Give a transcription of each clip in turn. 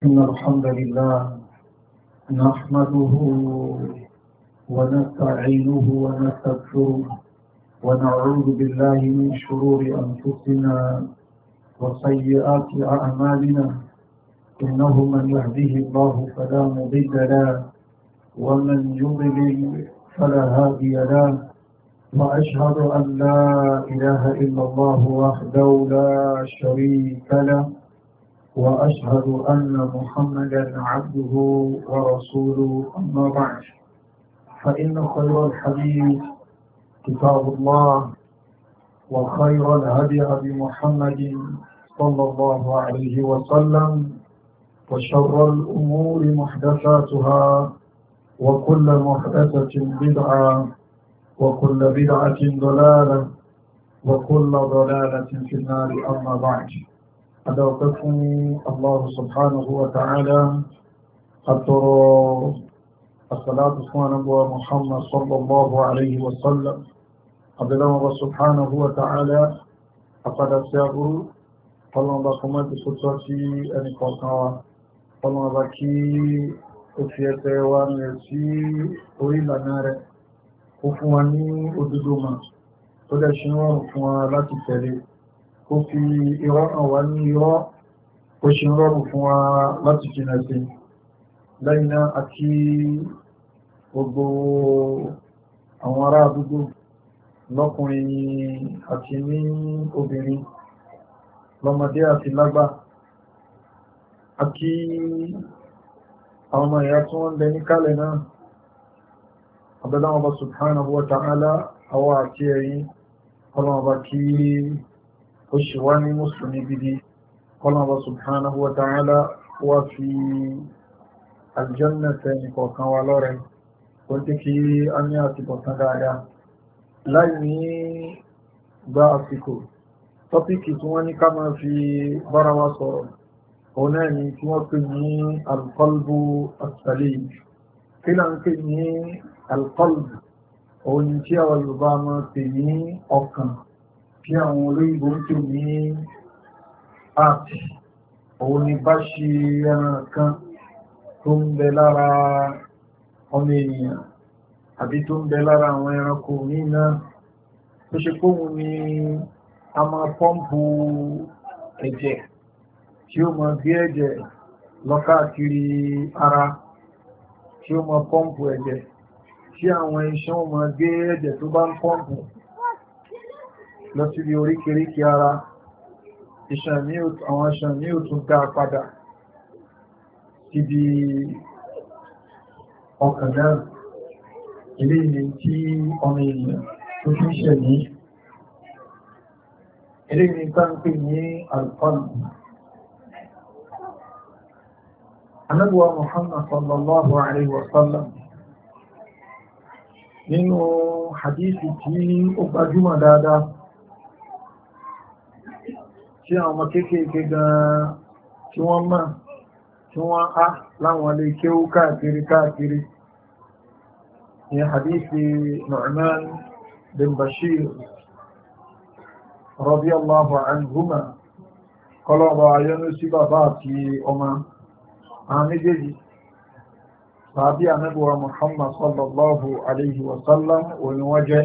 إن الحمد لله نحمده ونستعينه ونستغفره ونعوذ بالله من شرور أنفسنا وسيئات أعمالنا إنه من يهده الله فلا مضل له ومن يضلل فلا هادي له وأشهد أن لا إله إلا الله وحده لا شريك له وأشهد أن محمدا عبده ورسوله أما بعد فإن خير الحديث كتاب الله وخير الهدي هدي محمد صلى الله عليه وسلم وشر الأمور محدثاتها وكل محدثة بدعة وكل بدعة ضلالة وكل ضلالة في النار أما بعد أدعوكم الله سبحانه وتعالى أترى الصلاة والسلام محمد صلى الله عليه وسلم أبدا الله سبحانه وتعالى أقد أسيابه فالله بكم بسطرتي أن يقوى فالله بكي أفيته وأن يسي وإلى نار وفواني أددوما ودشنوا فوان لا تتري ó fi irọ́ hàn wá ní irọ́ ó ṣe ń rọrùn fún wa láti jìnà sí lẹ́yìn náà àti gbogbo àwọn ará àdúgbò lọ́kùnrin àti ní obìnrin lọ́mọdé àti lágbà àti àwọn ọmọ ìyá tí wọ́n ń bẹ ní kálẹ̀ náà abẹ́láwọn bá subhanahu wa ta'ala àwọn àti ẹ̀yìn ọlọ́wọ́ bá kí وشواني مسلمي بدي قال الله سبحانه وتعالى وفي الجنة نقوكا والوري قلت كي أني أتبقى دايا لايني بأسكو topic تواني كما في براواسو هناني توقني القلب السليم كلا نكني القلب ونتيا والبامة تني أوكا tí àwọn olóyìnbó ń tò ní art òun ni bá ṣe ẹran kan tó ń bẹ lára ọmọ ènìyàn àbí tó ń bẹ lára àwọn ẹranko nínú tó ṣe kóhun ni a máa pọ́ǹpù ẹ̀jẹ̀ tí ó máa gbé ẹ̀jẹ̀ lọ́kàkiri ara tí ó máa pọ́ǹpù ẹ̀jẹ̀ tí àwọn iṣan ó máa gbé ẹ̀jẹ̀ tó bá ń pọ́ǹpù lọ sí bí oríkèríkè ara àwọn iṣan ní òtún dá padà síbi ọkàn náà ilé ìní tí ọmọ ènìyàn tó fi ń ṣẹ̀ ní ilé ìní táǹpé ní alqalb. Ànábì Muhammad sallallahu alaihi wasallam nínú hadithi tí ó gbajúmọ̀ dáadáa tí àwọn ọmọ kéèkéé gan tí wọ́n mọ̀ tí wọ́n á láwọn lè kéwú káàkiri ní hadithi Nu'man bin Bashir radiyallahu anhuma kọlọ̀bọ̀ ayọ́nú sí bàbá àti ọmọ àwọn méjèèjì tàbí Ànábì wa Muhammad sallallahu alaihi wasallam òní wọ́n jẹ́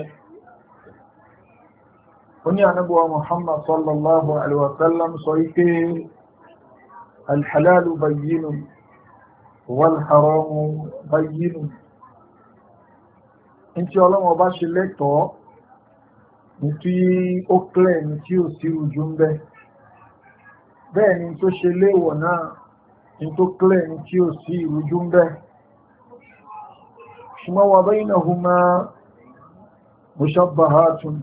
وني نبوة محمد صلى الله عليه وسلم صيكي الحلال بين والحرام بين انت الله مباشر لكتو نتي اوكلين نتي اوسيرو جنبه بẹ́ẹ̀ ni tó ṣe léèwọ̀ náà ní tó kílẹ̀ ní tí ó sí ìrújú ń bẹ́ ṣùgbọ́n wa baynahuma mushabbahatun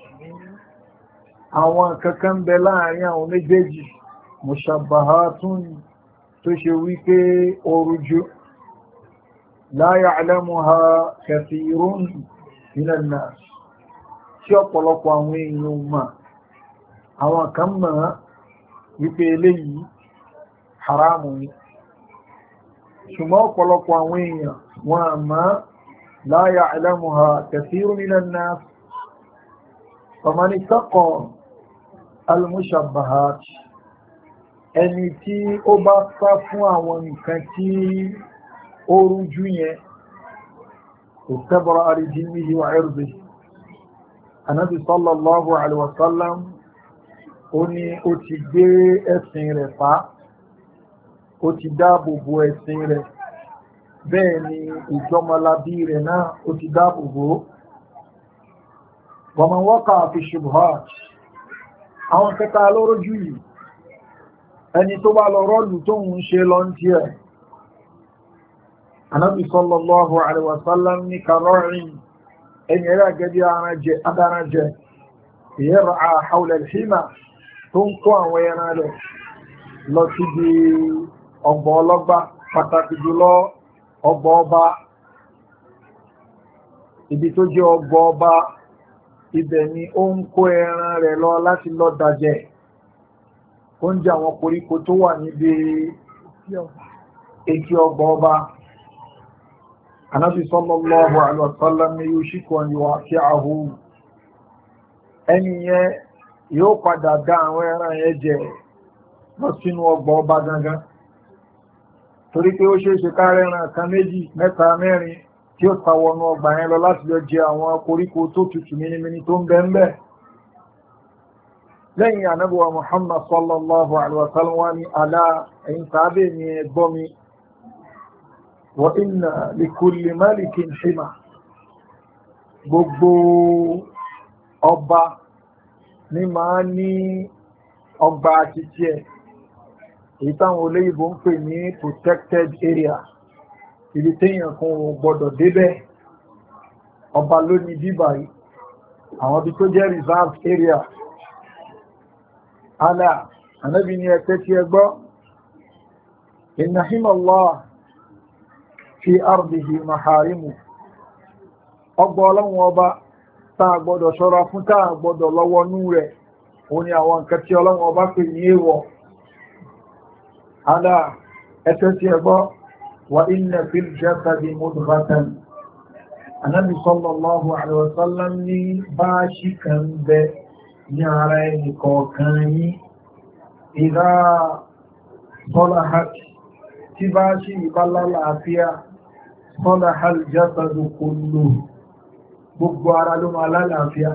àwọn kankan bẹ láàrin àwọn méjèèjì mushabbahatun tó ṣe wípé orújú la ya'lamuha kathirun minan nas tí ọ̀pọ̀lọpọ̀ àwọn èèyàn mọ̀ àwọn kan mọ̀ wípé eléyìí haramu ni ṣùgbọ́n ọ̀pọ̀lọpọ̀ àwọn èèyàn wọn àmọ́ la ya'lamuha kathirun minan nas faman ittaqa al-mushabbahat ẹni tí ó bá sá fún àwọn nǹkan tí ó rújú yẹn istabra li dinihi wa irdihi. Ànábì sallallahu alaihi wasallam ó ní ó ti gbé ẹ̀sìn rẹ̀ fà, ó ti dáàbò bo ẹ̀sìn rẹ̀, bẹ́ẹ̀ ni ìjọmọlábí rẹ̀ náà ó ti dáàbò bò. wa man waqa'a fi shubuhat, àwọn kẹta lórójú yìí, ẹni tó bá lọ rọ́lù tó ń ṣe lọ ń tí ẹ̀. Ànábì sallallahu alaihi wasallam ní karọ́rin ẹni ẹ̀rẹ́ gẹ́gẹ́ adáranjẹ yar'a hawla al-hima, tó ń kó àwọn ẹran rẹ̀ lọ síbi ọgbà ọlọ́gbà, pàtàkì jùlọ ọgbà ọba. Ibi tó jẹ́ ọgbà ọba, ibẹ̀ ni ó ń kó ẹran rẹ̀ lọ láti lọ dàjẹ́, ó ń jẹ àwọn koríko tó wà níbi etí ọgbà ọba. Ànábì sallallahu alaihi wasallam ni yushiku an yuwaqi'ahu, ẹni yẹn yóò padà dá àwọn ẹran yẹn jẹ lọ sínú ọgbà ọba gangan, torí pé ó ṣe é ṣe káàrẹ́ ẹran kan méjì mẹ́ta mẹ́rin tí ó ta wọnú ọgbà yẹn lọ láti lọ jẹ àwọn koríko tó tutù mímímí tó ń bẹ ń bẹ. lẹ́yìn Ànábì wa Muhammad sallallahu alaihi wasallam wá ní alá, ẹ̀yin tàbí ní ẹgbọ́ mi, wa inna likulli malikin hima, gbogbo ọba ní máa ní ọgbà títí ẹ̀, èyí táwọn olóyìnbó ń pè ní protected area, ibi téèyàn kan ò gbọdọ̀ débẹ̀. Ọba ló ní bíbà yìí, àwọn ibi tó jẹ́ reserved area. Alá, Ànábì ní ẹ̀tẹ́ tí ẹ gbọ́, inna himallah fi ardihi maharimu, ọgbà ọlọ́run ọba táà gbọdọ̀ ṣọ́ra fún, táà gbọdọ̀ lọ́wọ́ nú rẹ̀, òun ni àwọn nǹkan tí ọlọ́run ọba pè ní èèwọ̀. Alá, ẹ̀tẹ́ tí ẹ gbọ́, wa inna fil jasadi mudghatan, Ànábì sallallahu alaihi wasallam ní báṣí kan bẹ ní ara ẹni kọ̀ọ̀kan yín, idha salahat, tí báṣí ìbálálà àfíà, salaha al-jasadu kulluhu, gbogbo ara ló máa lálàáfíà.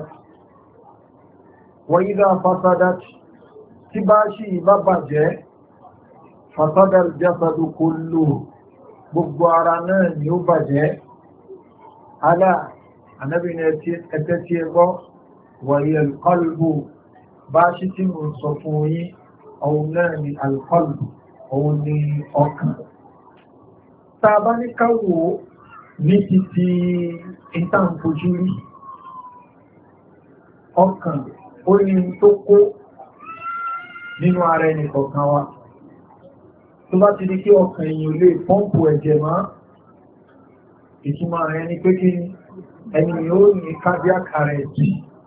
Wa idha fasadat, tí báṣí ìbá bàjẹ́, fasada al-jasadu kulluhu, gbogbo ara náà ni ó bàjẹ́. Alá, Ànábì ní ẹ̀tẹ́ tí ẹ gbọ́, wa hiya al-qalbu, báṣí tí mo sọ fún yín, òun náà ni al-qalbu, òun ni ọkàn. Tàbá ní káwò ní títí ìtàǹfojú rí, ọkàn ó ní tó kó nínú ara ẹni kọ̀ọ̀kan wa. Tó bá ti di kí ọkàn èèyàn lè pọ́ǹpù ẹ̀jẹ̀ máa, ìtumọ̀ rẹ̀ ni pé kí ẹni yóò ní cardiac arrest.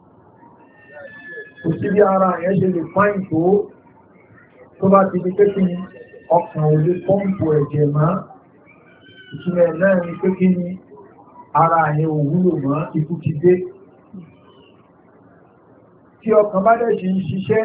Kò sí bí ara yẹn ṣe lè fáìn tó bá ti di pé kí ọkàn ò lè pọ́ǹpù ẹ̀jẹ̀ máa, ìtumọ̀ náà ni pé kí ara yẹn ò wúlò mọ́, ikú ti dé. Tí ọkàn bá dẹ̀ ṣe ń ṣiṣẹ́,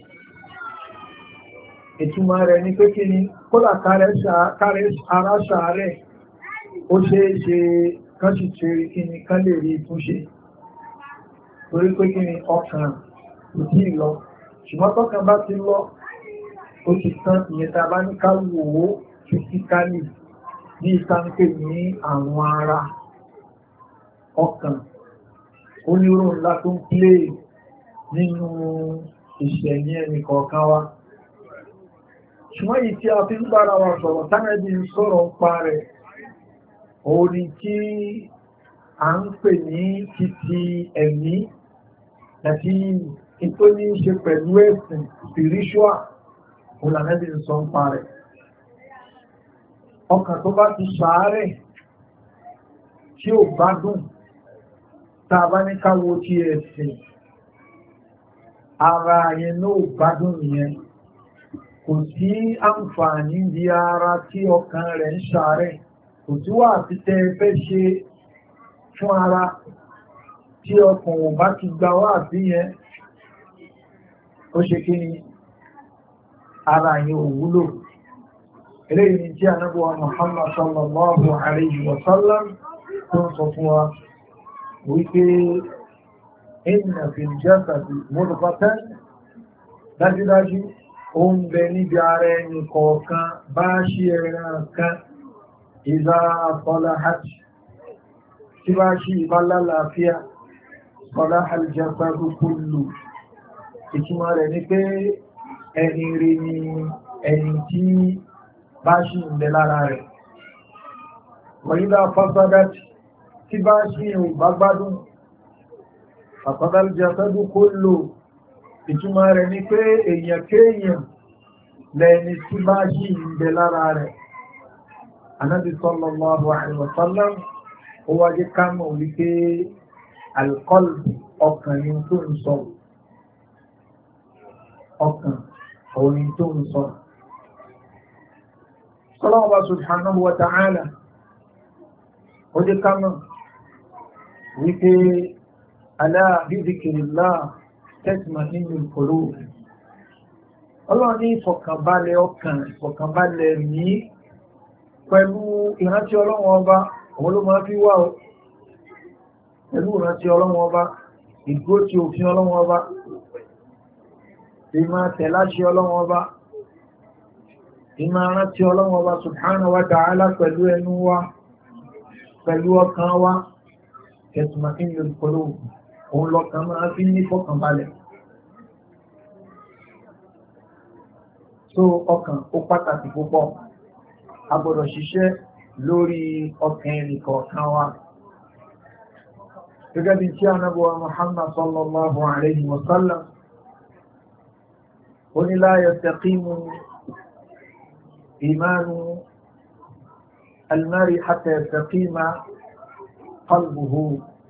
ìtumọ̀ rẹ̀ ni pé kí kódà kárẹ̀ ara ṣàárẹ̀, ó ṣe é ṣe kán sì ṣe kí kán lè rí ìtúnṣe, torí pé kí ọkàn kò tí ì lọ. Ṣùgbọ́n tọ́kàn bá ti lọ, ó ti tán. Ìyẹn tá a bá ní ká wò ó fisikálì ní ìtànkè ní àwọn ara ọkàn, onírò ńlá tó ń plé nínú ìṣẹ̀yìn ẹnì kọ̀ọ̀kan wa. Ṣùgbọ́n yìí tí a fi ń bára wa sọ̀rọ̀, tánàbí ń sọ̀rọ̀ ń pa rẹ̀, orí tí a ń pè ní títí ẹ̀mí àti ìtò ní ṣe pẹ̀lú ẹ̀sìn spiritual, olànẹ́bí ń sọ ń pa rẹ̀. Ọkàn tó bá ti ṣàárẹ̀ tí ò gbádùn, tá a bá ní káwo tí ẹ̀sìn, ara yẹn náà gbádùn nìyẹn. Kò sí àǹfààní di ara tí ọkàn rẹ̀ ń ṣàárẹ̀, kò tí wà àti tẹ́ fẹ́ ṣe fún ara tí ọkàn ò bá ti gba wá àti yẹn, ó ṣe kí ni ara yẹn ò wúlò eléyìí ni tí ànábì wa Muhammad sallallahu alayhi wa sallam tó ń sọ fún wa wípé inna fil jasadi mudghatan dájúdájú ó ń bẹ níbi ara ẹni kọ̀ọ̀kan bá ṣe ẹran kan idha salahat tí bá ṣe ìbálá láàfíà salaha al-jasadu kullu ìtumọ̀ rẹ̀ ní pé ẹni rí ni ẹni tí bá ṣe ń bẹ lára rẹ̀ wa idha fasadat tí bá ṣe ìbá gbádùn fasada al-jasadu kullu ìtumọ̀ rẹ̀ ní pé èèyàn kéèyàn lẹ́ni tí bá ṣe ń bẹ lára rẹ̀. Ànábì sallallahu alaihi wa sallam ó wájé ká mọ̀ wípé alqalb ọkàn ni tó ń sọ ọkàn òun ni tó ń sọ. Ọlọ́hun subhanahu wa ta'ala ó jẹ́ ká mọ̀ wípé ala bi dhikrillah tatma'innul qulub. Ọlọ́run ní ìfọ̀kànbalẹ̀ ọkàn ìfọ̀kànbalẹ̀ ní pẹ̀lú ìrántí Ọlọ́run ọba òun ló máa fi wá o pẹ̀lú ìrántí Ọlọ́run ọba ìdúró tí òfin Ọlọ́run ọba ìmọ̀ tẹ̀láṣẹ Ọlọ́run ọba ìmọ̀ rántí Ọlọ́run ọba subhanahu wa ta'ala pẹ̀lú ẹnu wa pẹ̀lú ọkàn wa tatma'innul qulub òun lọ́kàn máa fi ní ìfọ̀kànbalẹ̀. So ọkàn ó pàtàkì púpọ̀ a gbọ́dọ̀ ṣiṣẹ́ lórí ọkàn ẹnìkọ̀ọ̀kan wa gẹ́gẹ́ bí tí Ànábì wa Muhammad sallallahu alayhi wa sallam ó ní la yastaqimu imanu al-mar'i hatta yastaqima qalbuhu.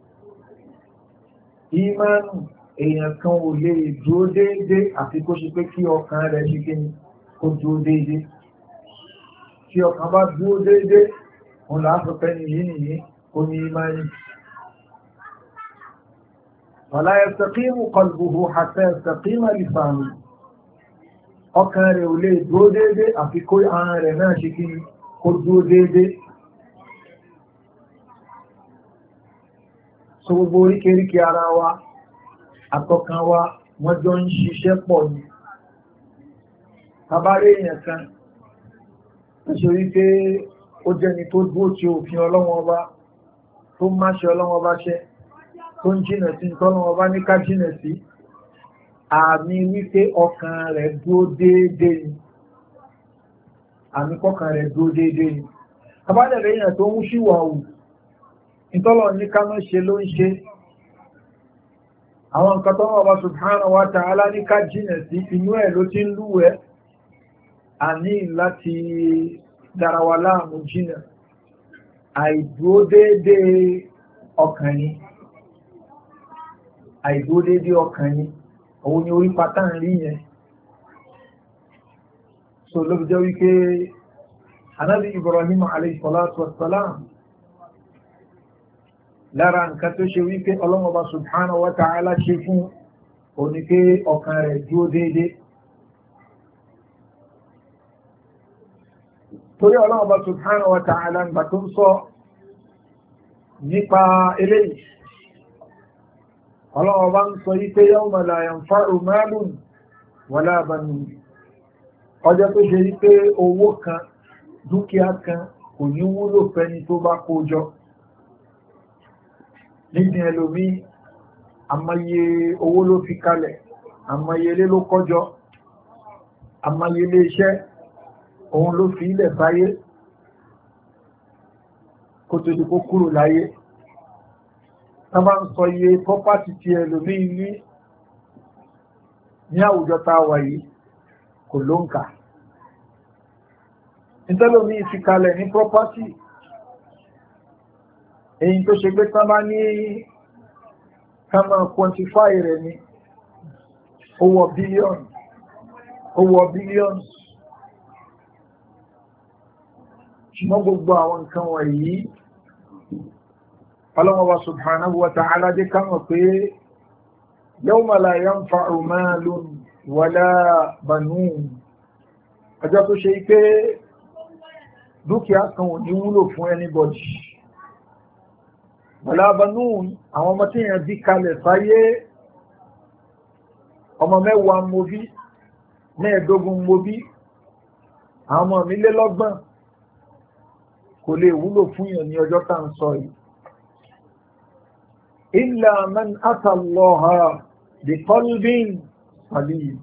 Ìmánu èèyàn kan ò lè dúró déédé àfi kó ṣe pé kí ọkàn rẹ̀ ṣe kí ni kó dúró déédé. Tí ọkàn bá dúró déédé òun láàfẹ́fẹ́ nìyí kó ní ìmánu. wala yastaqimu qalbuhu hatta yastaqima lisanuhu. Ọkàn rẹ̀ ò lè dúró déédé àfi kó ahọ́n rẹ̀ náà ṣe kí ni kó dúró déédé. So gbogbo oríkèríkè ara wa àtọkàn wa wọ́n jọ ń ṣiṣẹ́ pọ̀ ní tàbárẹ́ èèyàn kan ṣe wípé ó jẹni tó dúró tí òfin Ọlọ́run ọba tó máṣe Ọlọ́run ọba ṣẹ tó ń jìnà sí Ọlọ́run ọba ní ká jìnà sí àmì wípé ọkàn rẹ̀ dúró déédéé ni àmì kọkàn rẹ̀ dúró déédéé ni tàbárẹ́ èèyàn tó ń ṣìwàwù ìtọ́lọ̀ ní ká mọ́ ṣe ló ń ṣe àwọn nǹkan tó wọ́n bá subhanahu wa ta'ala ní ká jìnà sí inú ẹ̀ ló ti ń lúwẹ̀ a ní láti dárawa láàmú jìnà àìdúró déédéé ọkàn ni òun ni orí pátá ń rí yẹn so ló fi jẹ́ wípé Ànábì Ibrahim alayhi salatu wassalam lára nǹkan tó ṣe wípé Ọlọ́run Ọba subhanahu wa ta'ala ṣe fún òní pé ọkàn rẹ̀ dúró déédé. Torí Ọlọ́run Ọba subhanahu wa ta'ala ń gbà tó ń sọ nípa eléyìí. Ọlọ́run Ọba ń sọ wípé yawma la yanfa'u malun wala banun. Ọjọ́ tó ṣe wípé owó kan, dúkìá kan kò ní wúlò fẹ́ni tó bá kó jọ. Nídìí ẹlòmí àmọye owó ló fi kalẹ̀ àmọye ilé ló kọ́jọ àmọye ilé iṣẹ́ òun ló fi ilẹ̀ sáyé kó tó di kó kúrò láyé tá bá ń sọ iye pọ́pátì tí ẹlòmí ní àwùjọ tá a wà yìí kò ló ń kà nítẹ́lòmí fi kalẹ̀ ní pọ́pátì èyí tó ṣe pé tán bá ní ká máa quantify rẹ̀ ní owó billions ṣùgbọ́n gbogbo àwọn nǹkan wọ̀nyí Ọlọ́hun wa subhanahu wa ta'ala jẹ́ ká mọ̀ pé yawma la yanfa'u malun wala banun ọjọ́ tó ṣe pé dúkìá kan ò ní wúlò fún anybody. Bọ̀lábanú àwọn ọmọ tí èèyàn bí kalẹ̀ sáyé, ọmọ 10 mo bí, 15 mo bí, àwọn ọmọ mi lé 30 kò lè wúlò fún èèyàn ní ọjọ́ tá ń sọ yìí. Illa man ata Allaha bi qalbin salim.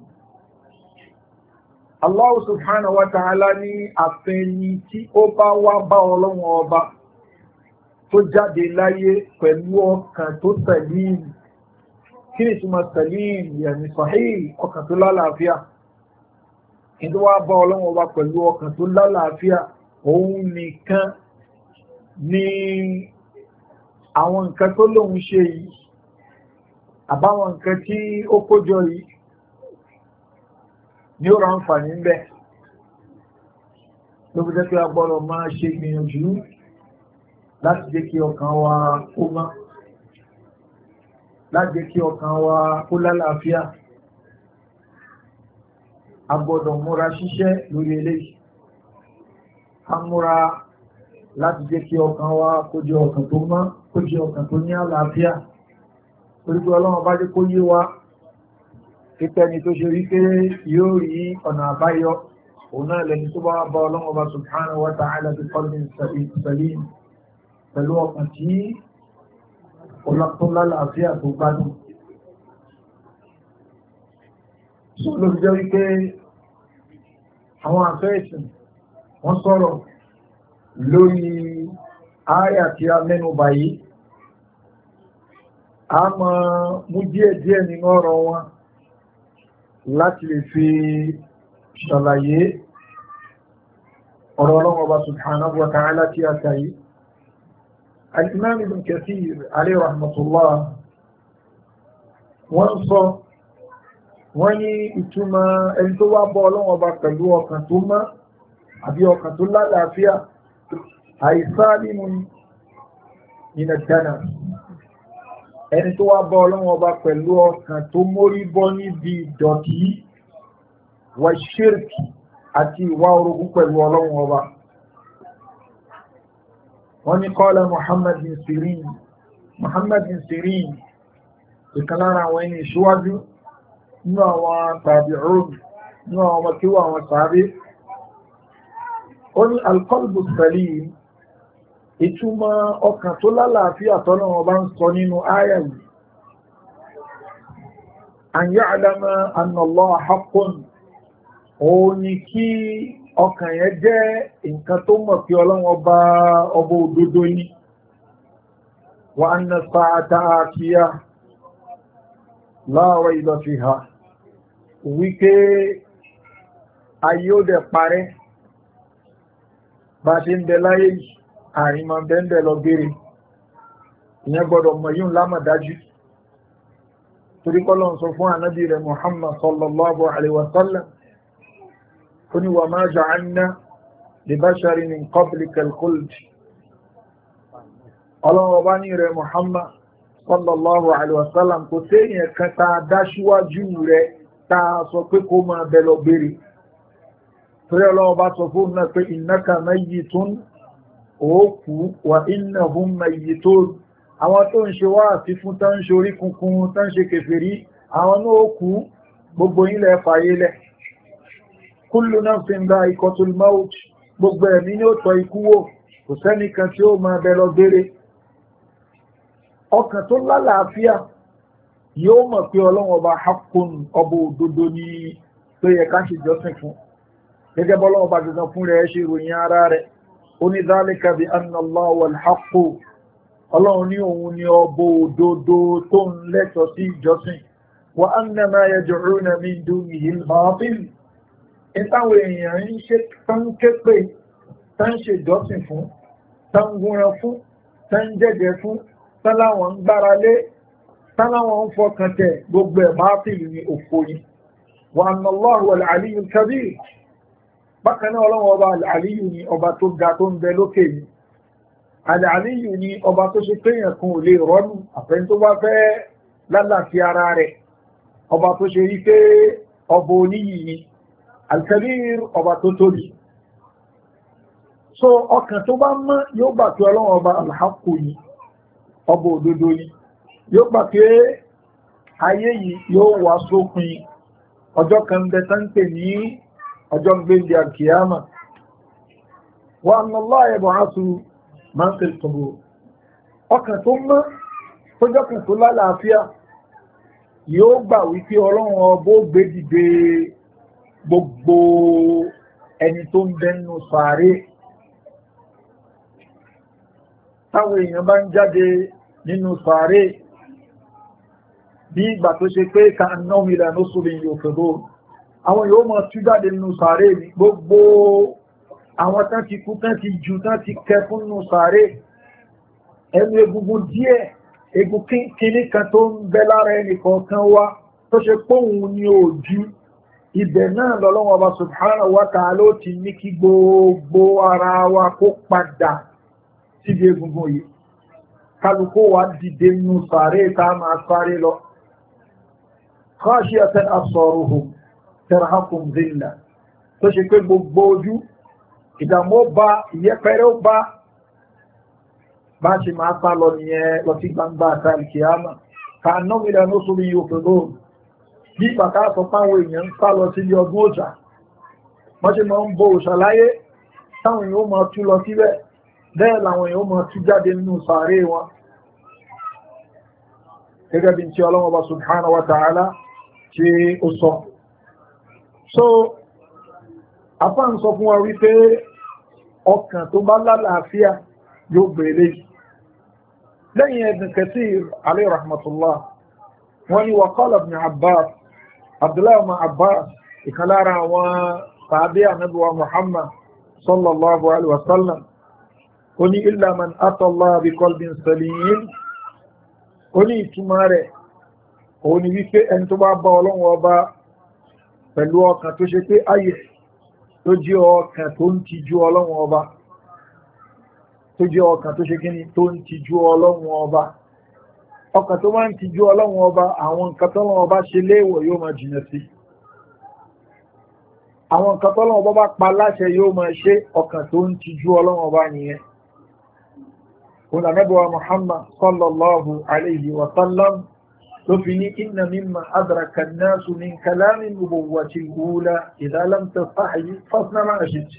Allah subhanahu wa ta'ala ní àfẹ́ni tí ó bá wá bá Ọlọ́run ọba tó jáde láyé pẹ̀lú ọkàn tó salim. Kí ni túnmọ̀ salim? Yàní sahih, ọkàn tó lálàáfíà. Ìdí wá bá Ọlọ́run ọba pẹ̀lú ọkàn tó lálàáfíà, òun nìkan ni àwọn nǹkan tó lóun ṣe yìí, àbáwọn nǹkan tí ó kójọ yìí ní ó ránfàní ń bẹ. Ló fi jẹ́ pé a gbọ́dọ̀ máa ṣe ìgbìyànjú láti jẹ́ kí ọkàn wa kó mọ́, láti jẹ́ kí ọkàn wa kó lálàáfíà. A gbọ́dọ̀ múra ṣiṣẹ́ lórí eléyìí. A múra láti jẹ́ kí ọkàn wa kó jẹ́ ọkàn tó mọ́, kó jẹ́ ọkàn tó ní àlàáfíà. Torí pé Ọlọ́run bá jẹ́ kó yé wa ìpẹni tó ṣe rí pé yóò rí ọ̀nà àbáyọ, òun náà lẹni tó bá bá Ọlọ́run ọba subhanahu wa ta'ala bi qalbin salim, pẹ̀lú ọkàn tí ọlọ́pọ̀ lálàáfíà tó gbádùn. Ló fi jẹ́ wípé àwọn àfẹ́ẹ̀sìn wọ́n sọ̀rọ̀ lórí àyà tí a mẹ́nu báyìí. A máa mú díẹ̀ nínú ọ̀rọ̀ wọn láti lè fi ṣàlàyé ọ̀rọ̀ Ọlọ́run Ọba subhanahu wa ta'ala tí a kàyí. Al-Imam Ibn Kathir alayhi rahmatullah wọ́n sọ, wọ́n ní ìtumọ̀ ẹni tó wá bọ́ Ọlọ́run Ọba pẹ̀lú ọkàn tó mọ́ àbí ọkàn tó lálàáfíà, àìsálímù nínú dáná. Ẹni tó wá bọ́ Ọlọ́run Ọba pẹ̀lú ọkàn tó mórí bọ́ níbi ìdọ̀tí wà ṣírkì àti ìwà orogún pẹ̀lú Ọlọ́run Ọba. Wọ́n ní qala Muhammad bin Sirin, ìkan lára àwọn ẹni ìṣíwájú nínú àwọn tabi'un, nínú àwọn ọmọ kíwà àwọn sàábé. Ó ní al-qalbu salim, ìtumọ̀ ọkàn tó lálàáfíà tọ́nà wọn bá ń sọ nínú áyà yìí. An ya'lama anna Allaha haqqun, òun ni kí ọkàn yẹn jẹ́ nǹkan tó mọ̀ pé Ọlọ́run ọba òdodo ni. Wa anna as-sa'ata atiyah la rayba fiha, wípé ayé ó dẹ̀ parẹ́ bá ṣe ń bẹ láyé yìí, àrìmọ̀ bẹ́ẹ̀ lọ bèèrè. Ìyẹn gbọ́dọ̀ mọ̀ yíò lámàdájú. Torí kọ́lọ̀ sọ fún ànábì rẹ̀ Muhammad sallallahu alaihi wasallam, ó ní wa ma ja'alna li basharin min qablika al-khuld. Ọlọ́run ọba ní rẹ̀ Muhammad sallallahu alaihi wasallam kò téèyàn kan ta dáṣíwájú rẹ̀ ta sọ pé kó máa bẹ lọ bèèrè. Torí Ọlọ́run bá sọ fún náà pé innaka mayyitun, òkú wà innahum mayyitun. Àwọn tó ń ṣe wá àti fún tán ṣe orí kunkun, tán ṣe kèfèrí, àwọn náà òkú, gbogbo ilẹ̀ fàyélẹ̀. Kullu nafsin dha'iqatul maut, gbogbo ẹ̀mí ní ó tọ́ ikú wò, kò sẹ́nìkan tí ó máa bẹ lọ gbére. Ọkàn tó lálàáfíà yóò mọ̀ pé Ọlọ́run ọba haqqun, ọba òdodo ni tó yẹ ká ṣe jọ́sìn fún. Gẹ́gẹ́ bọ́lọ́run ọba gẹ́gẹ́ fún rẹ̀ ṣe ròyìn ara rẹ̀. Ó ní dhalika bi anna Allaha wal haqqu, Ọlọ́run ní òun ni ọba òdodo tó ń lẹ́tọ̀ọ́ sí ìjọsìn. Wa anna ma yad'una min dunihi al-batil, ìtàwọn èèyàn ń ṣe tán képe, tán ṣe ìjọsìn fún, tán gúnran fún, tán jẹ́jẹ́ fún, tán láwọn ń gbára lé, tán láwọn ń fọkàn tẹ̀, gbogbo ẹ̀ batil ni, òfò ni. Wa anna Allaha wal aliyyul kabir, bákan náà Ọlọ́run ọba al-Aliyyu ni ọba tó ga tó ń bẹ lókè ni. Al-Aliyyu ni ọba tó ṣe péyàn kan ò lè rọ́nù àfẹ́ni tó bá fẹ́ lálàáfí ara rẹ̀, ọba tó ṣe rí pé ọba oníyì ni. al-kabir ọba tó tóbi. So ọkàn tó bá mọ́ yóò gbà pé ọlọ́run ọba al-haqqu yìí ọba òdodo yìí yóò gbà pé ayé yìí yóò wá sópin ọjọ́ kan bẹ tán pè ní ọjọ́ gbéǹde al-qiyama wa anna Allaha yab'athu man fil qubur. ọkàn tó mọ́ tó jọ́kàn tó lálàáfíà yóò gbà wípé ọlọ́run ọba ó gbé dìde gbogbo ẹni tó ń bẹnu sàárè. táwọn èèyàn bá ń jáde nínú sàárè bí ìgbà tó ṣe pé ká náà ìlànà sórí yóò fẹ́rọ àwọn yóò mọ̀ tú jáde nínú sàárè ní gbogbo àwọn tán ti kú tán ti jù tán ti kẹ fún nínú sàárè ẹnu egungun díẹ̀ egun kíní kan tó ń bẹ lára ẹnìkọ̀ọ̀kan wá tó ṣe póhùn ní ojú ibẹ̀ náà lọ́lọ́wọ́ ọba subhanahu wa ta'ala ló ti ní kí gbogbo ara wa kó padà síbi egungun yìí kálukú wa dìde nínú sàárè tá máa sáré lọ khashiyatan absaruhum tarhaqum dhillah tó ṣe pé gbogbo ojú ìdààmú bá ìyẹpẹrẹ bá ṣe máa sá lọ nìyẹn lọ sí gbangba àtàlìkìyàmà ká nọ́mìlà ní oṣù yìí òfin bí bàtà sọ páwọn èèyàn ń sá lọ sí ilé ọdún òjà wọ́n ṣe máa ń bo òṣà láyé táwọn èèyàn ó máa tú lọ síbẹ̀ bẹ́ẹ̀ làwọn èèyàn ó máa tú jáde nínú sàárè wọn gẹ́gẹ́ bí tí Ọlọ́hun Ọba subhanahu wa ta'ala tí ó sọ. So afá ń sọ fún wa wípé ọkàn tó bá lálàáfíà yóò gbèrè lẹ́yìn Ibn Kathir alayhi rahmatullah wọ́n ní wa qala Ibn Abbas Abdullahi ibn Abbas ìkan lára àwọn sàábé Ànábì wa Muhammad sallallahu alaihi wasallam ó ní illa man ata Allah bi qalbin salim ó ní ìtumọ̀ rẹ̀ òun ni wípé ẹni tó bá bá Ọlọ́run Ọba pẹ̀lú ọkàn tó ṣe pé ayé tó jẹ́ ọkàn tó ń tijú Ọlọ́run Ọba tó jẹ́ ọkàn tó ṣe kíni tó ń tijú Ọlọ́run Ọba ọkàn tó máa ń tijú Ọlọ́run Ọba àwọn nǹkan tọ́lọ́run Ọba ṣe léèwọ̀ yóò máa jìnà sí àwọn nǹkan tọ́lọ́run Ọba bá pa láṣẹ yóò máa ṣe ọkàn tó ń tijú Ọlọ́run Ọba nìyẹn. Òun Ànábì wa Muhammad sallallahu alayhi wa sallam ló fi ní inna mimma adraka an-nasu min kalami an-nubuwwati al-ula idha lam tastahi fasna ma shi'ta.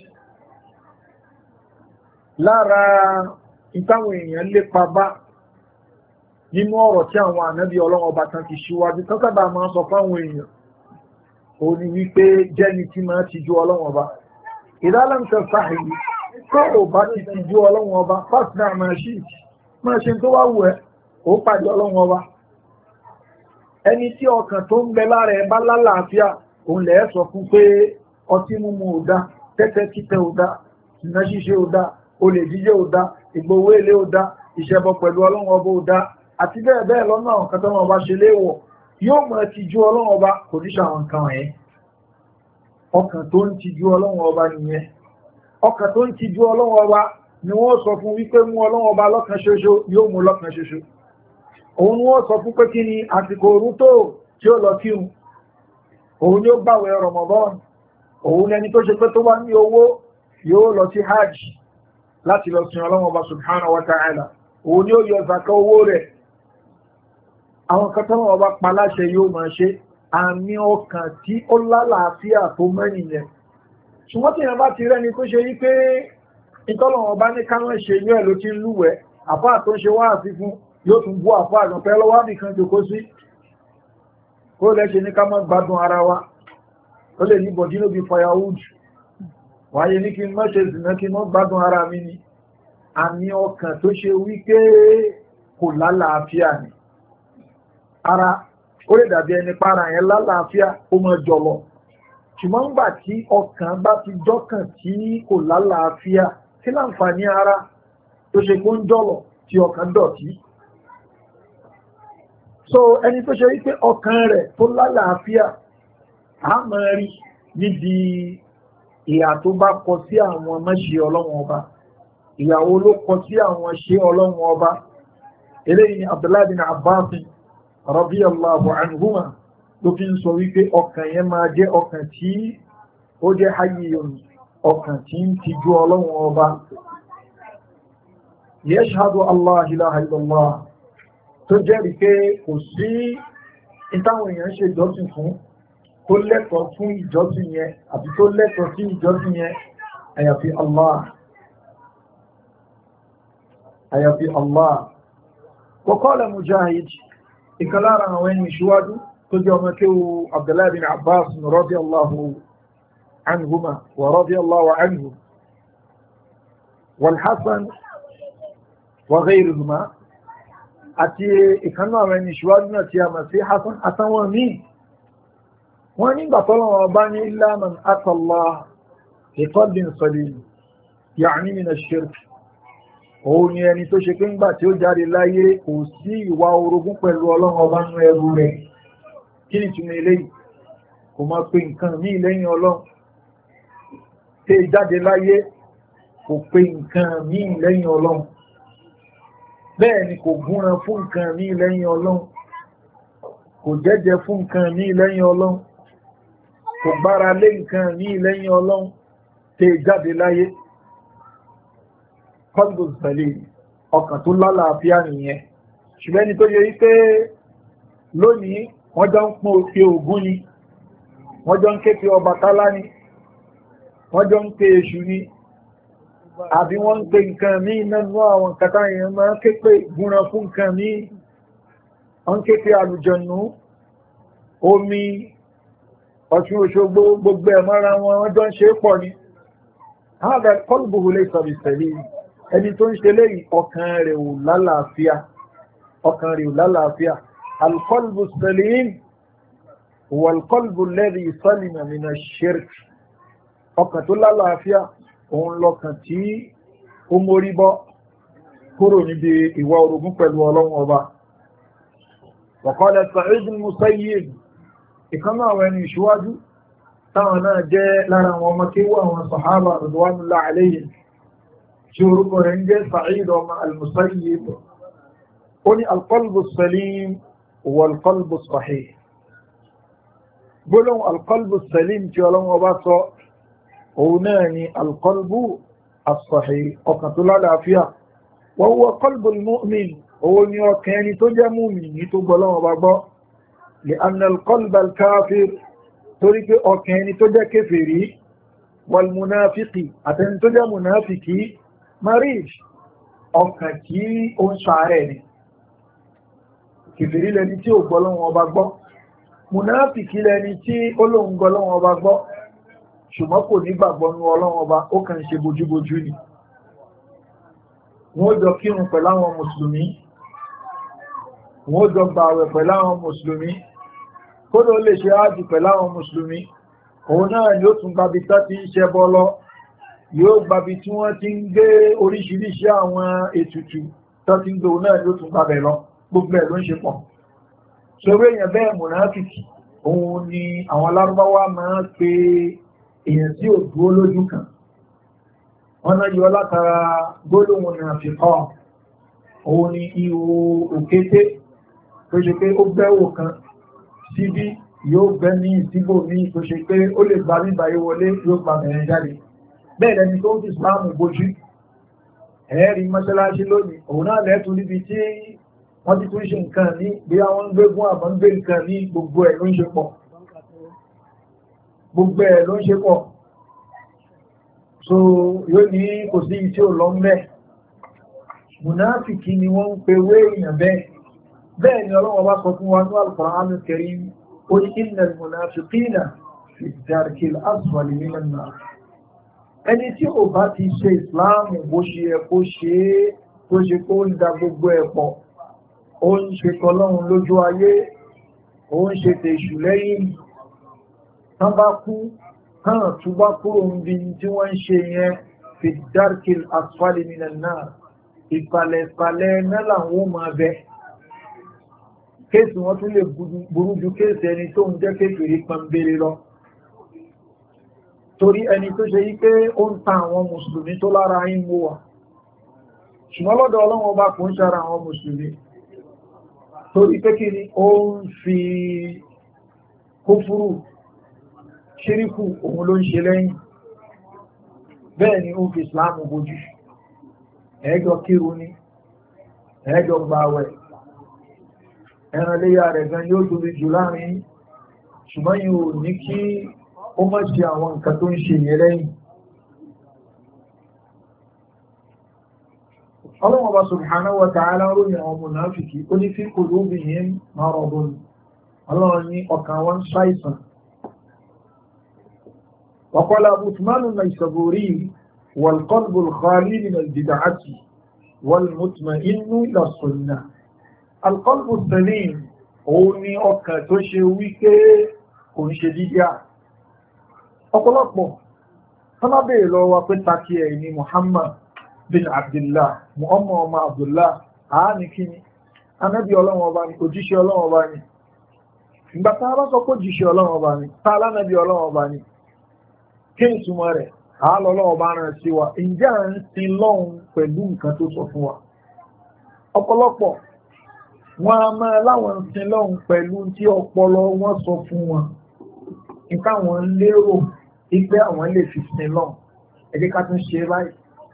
Lára ìtàwọn èèyàn lépa bá nínú ọ̀rọ̀ tí àwọn ànábì Ọlọ́run Ọba tán ti ṣíwájú tán sábà máa ń sọ fáwọn èèyàn ó ní wípé jẹ́ni tí máa ti ju Ọlọ́run Ọba idha lam tastahi tó ò bá ti ju Ọlọ́run Ọba fasna ma shi'ta máa ṣe tó wá wù ẹ́ ó pàdé Ọlọ́run Ọba. Ẹni tí ọkàn tó ń bẹ lára ẹ bá lálàáfíà òun lẹ̀ sọ fún pé ọtí mímu ò dá tẹ́tẹ́ títẹ́ ò dá ìná ṣíṣe ò dá olè jíjẹ ò dá ìgbowó èlé ò dá ìṣẹbọ pẹ̀lú Ọlọ́run Ọba ò dá àti bẹ́ẹ̀ bẹ́ẹ̀ lọ́nà àwọn kan tó wọn bá ṣe léèwọ̀ yóò mọ̀ ti ju Ọlọ́run Ọba kò ní ṣàwọn nǹkan wọ̀nyẹn. ọkàn tó ń ti ju Ọlọ́run Ọba nìyẹn ọkàn tó ń ti ju Ọlọ́run Ọba ni wọ́n sọ fún wípé mú Ọlọ́run Ọba lọ́kan ṣoṣo yóò mú lọ́kan ṣoṣo. Òun wọ́n sọ fún pé kí ni àsìkò òru tó tí ó lọ kírun òun ni ó gbàwẹ̀ Ramadan òun ẹni tó ṣe pé tó wá ní owó yóò lọ sí hajj láti lọ sin Ọlọ́run Ọba subhanahu wa ta'ala òun ni ó yọ zaka owó rẹ̀ àwọn kan tọ́lọ́run Ọba pa láṣẹ yóò máa ṣe àmì ọkàn tí ó lálàáfíà tó mẹ́rin yẹn. Ṣùgbọ́n tí èèyàn bá ti rẹ́ni tó ṣe yí pé ìtọ́lọ́run Ọba ní káwọn ṣe inú ẹ̀ ló ti ń lúwẹ̀ẹ́ àfáà tó ń ṣe wáàsí fún yóò tún bú àfáà àjọ pẹ́ lọ́wọ́ nìkan jòkó sí kó lẹ́ṣe ní ká má gbádùn ara wa ó lè ní bọ̀dí ló bí firewood wáyé ní kí n má ṣe zìnà kí n má gbádùn ara mi ni àmì ọkàn tó ṣe wípé kò lálàáfíà ni ara ó lè dàbí ẹni para yẹn lálàáfíà ó mọ jọlọ ṣùgbọ́n nígbà tí ọkàn bá ti jọ́kàn tí kò lálàáfíà kí láǹfààní ara tó ṣe kó ń jọlọ tí ọkàn dọ̀tí. So ẹni tó ṣe wípé ọkàn rẹ̀ tó lálàáfíà a máa rí níbi ìyà tó bá kọ sí àwọn mẹ́ṣe Ọlọ́run Ọba ìyàwó ló kọ sí àwọn ṣe Ọlọ́run Ọba. Eléyìí ni Abdullahi bin Abbas radiyallahu anhuma ló fi ń sọ wípé ọkàn yẹn máa jẹ́ ọkàn tí ó ó jẹ́ hayyun ọkàn tí ń tijú ọlọ́run ọba yashhadu Allah ilaha illallah tó jẹ́rìí pé kò sí ìtàwọn èèyàn ṣe ìjọsìn fún tó lẹ́tọ̀ọ́ fún ìjọsìn yẹn àbí tó lẹ́tọ̀ọ́ sí ìjọsìn yẹn àyàfi Allah àyàfi Allah. Wa qala Mujahid ìkàlára àwọn ẹni ìṣíwájú tó jẹ́ ọmọ kí o Abdullahi bin Abbas radiyallahu anhuma wa radiyallahu anhu wal Hasan wa ghayruhuma àti ìkànnà àwọn ẹni ìṣíwájú náà tí a mọ̀ sí Hasan àtàwọn míì wọ́n nígbà tọ́lọ́wọ́ bá ní illa man ata Allah bi qalbin salim ya'ni min ash-shirk òun ni ẹni tó ṣe pé ńgbà tí ó jáde láyé kò sí ìwà orogún pẹ̀lú ọlọ́run ọba nú ẹrú rẹ̀. Kí ni túnmọ̀ eléyìí? Kò máa pe nǹkan míì lẹ́yìn ọlọ́run. Tẹ́ jáde láyé kò pe nǹkan míì lẹ́yìn ọlọ́run. Bẹ́ẹ̀ ni kò gúnran fún nǹkan míì lẹ́yìn ọlọ́run. Kò jẹ́jẹ́ fún nǹkan míì lẹ́yìn ọlọ́run. Kò gbára lé nǹkan míì lẹ́yìn ọlọ́run. Tẹ́ jáde láyé. Qalbu salim ọkàn tó lálàáfíà nìyẹn. Ṣùgbọ́n ẹni tó yẹ wípé lónìí wọ́n jọ ń pín òkè Ògún ni, wọ́n jọ ń ké pe Ọbàtálá ni, wọ́n jọ ń pe Èṣù ni, àbí wọ́n ń pe nǹkan míì nínú àwọn kàtà èèyàn máa ń ké pe gúnra fún nǹkan míì, wọ́n ń ké pe àlùjọ̀nù, omi, Ọ̀ṣun Òṣogbo, gbogbo ẹ̀ mọ́ra wọn, wọ́n jọ ń ṣe é pọ̀ ni. Hādhā qalbuhu laysa bisalim. Ẹni tó ń ṣe léyìí ọkàn rẹ̀ ò lálàáfíà, ọkàn rẹ̀ ò lálàáfíà. Al-qalbu salim huwa al-qalbu alladhi salima min ash-shirk. Ọkàn tó lálàáfíà òun lọ́kàn tí ó mórí bọ́ kúrò níbi ìwà orogún pẹ̀lú ọlọ́run ọba. Wa qala Sa'id al-Musayyib ìkan náà àwọn ẹni ìṣíwájú táwọn náà jẹ́ lára àwọn ọmọ kéwú àwọn sàhábà radwanullahi alayhim tí orúkọ rẹ̀ ń jẹ́ Sa'id ọmọ al-Musayyib. Ó ní al-qalbu salim wal qalbu sahih. Gbólóhùn al-qalbu salim tí ọlọ́wọ́ bá sọ òun náà ni al-qalbu as-sahih ọkàn tó lálàáfíà. Wa huwa qalbu al-mu'min òun ni ọkàn ẹni tó jẹ́ mùmínì tó gbọ́ lọ́wọ́ bá gbọ́. Li'anna al-qalba al-kafir torí pé ọkàn ẹni tó jẹ́ kéfèrí wal munafiki àtẹni tó jẹ́ munafiki marij ọkàn tí ó ń ṣàárẹ̀ ni. Kèfèrí lẹni tí ò gbọ́ lọ́wọ́ ọba gbọ́, munafiki lẹni tí ó lóun gbọ́ lọ́wọ́ ọba gbọ́ ṣùgbọ́n kò ní gbàgbọ́ nú Ọlọ́run ọba, ó kàn ṣe bójúbójú ni. Wọ́n jọ kírun pẹ̀lú àwọn mùsùlùmí, wọ́n jọ gbààwẹ̀ pẹ̀lú àwọn mùsùlùmí, kódò lè ṣe ájì pẹ̀lú àwọn mùsùlùmí, òun náà yóò tún gbabi tá ti ń ṣe bọ́ lọ, yóò gbabi tí wọ́n ti ń gbé oríṣiríṣi àwọn ètùtù tó ti ń gbé òun náà yóò tún gbabẹ̀ lọ, gbogbo ẹ̀ ló ń ṣe pọ̀. Ṣòro èèyàn bẹ́ẹ̀ mùnáfìkì òun ni àwọn Lárúbáwá máa ń pe èèyàn tí ò dúró lójú kan. Wọ́n náà yọ látara gbólóhùn nàfíkọ́, òun ni ihò òkété tó ṣe pé ó gbẹ́wò kan síbí yóò gbẹ́ ní ìsíbò ní tó ṣe pé ó lè gba nígbà yí wọlé yóò gba bẹ̀rẹ̀ jáde. Bẹ́ẹ̀ lẹni tó ń fi Ìsìláàmù bójú ẹ̀ẹ́rí mọ́ṣáláṣí lónìí, òun náà lẹ́tù níbi tí wọ́n ti tún ṣe nǹkan ní bí àwọn ń gbégún àbọ̀ ń gbé nǹkan ní gbogbo ẹ̀ ló ń ṣe pọ̀, gbogbo ẹ̀ ló ń ṣe pọ̀. So yóò ní kò sí tí ó lọ mẹ́. Mùnáfìkì ni wọ́n ń pe wé èèyàn bẹ́ẹ̀. Bẹ́ẹ̀ ni Ọlọ́run bá sọ fún wa ní Al-Qur'an al-Karim, ó ní innal munafiqina fi ad-darkil asfali minan nar. Ẹni tí ò bá ti ṣe ìsìláàmù bó ṣe yẹ kó ṣe é, tó ṣe kó ń da gbogbo ẹ̀ pọ̀, ó ń ṣe tọlọ́run lójú ayé, ó ń ṣe tèṣù lẹ́yìn, tán bá kú kán túbá kúrò níbi tí wọ́n ń ṣe yẹn fi ad-darkil asfali minan nar. Ìpàlẹ̀pàlẹ̀ náà làwọn ó máa bẹ. Kéèsì wọn tún lè burú ju kéèsì ẹni tó ń jẹ́ kékeré pọ̀nbélé lọ. Torí ẹni tó ṣe yí pé ó ń ta àwọn mùsùlùmí tó lára yín mú wà. Ṣùgbọ́n lọ́dọ̀ Ọlọ́run ọba kò ń ṣara àwọn mùsùlùmí. Torí pé kí ni ó ń fi kúfúrù, ṣíríkù òun ló ń ṣe lẹ́yìn bẹ́ẹ̀ ni ó fi Islam bójú ẹ̀ẹ́jọ kírun ní ẹ̀ẹ́jọ gbààwẹ̀ ẹran léyà rẹ̀ gan yóò tóbi jù láàrin ṣùgbọ́n yìí ò ní kí ó má ṣe àwọn nǹkan tó ń ṣe yẹn lẹ́yìn. Allah wa subhanahu wa ta'ala ròyìn àwọn mùnáfìkì ó ní fi qulubihim maradun ọlọ́run ní ọkàn wọn ṣàìsàn. wa qala Uthman an-Naysaburi wal qalbu al-khali min al-bid'ati wal mutma'innu ila as-sunnah. Al-qalbu as-salim òun ní ọkàn tó ṣe wípé kò ń ṣe dídíà. Ọ̀pọ̀lọpọ̀ sọ́nà bèèrè lọ wa pé takí ẹ̀ ní Muhammad bin Abdullah Muhammad ọmọ Abdullah àání kí ni anábì ọlọ́wọ́ ọba ni òjíṣẹ́ ọlọ́wọ́ ọba ni ìgbà tá a bá sọ pé òjíṣẹ́ ọlọ́wọ́ ọba ni tá a lánàbì ọlọ́wọ́ ọba ni kí ni túmọ̀ rẹ̀ àálọ́ ọlọ́wọ́ ọba rán sí wa ǹjẹ́ à ń sin lọ́hùn pẹ̀lú nǹkan tó sọ fún wa ọ̀pọ̀lọpọ̀ wọn a máa láwọn ń sin lọ́hùn pẹ̀lú tí ọpọlọ wọn sọ fún wọn nǹkan àwọn lérò ìgbé àwọn lè fi sin lọ́hùn ẹ jẹ́ ká tún ṣe báyìí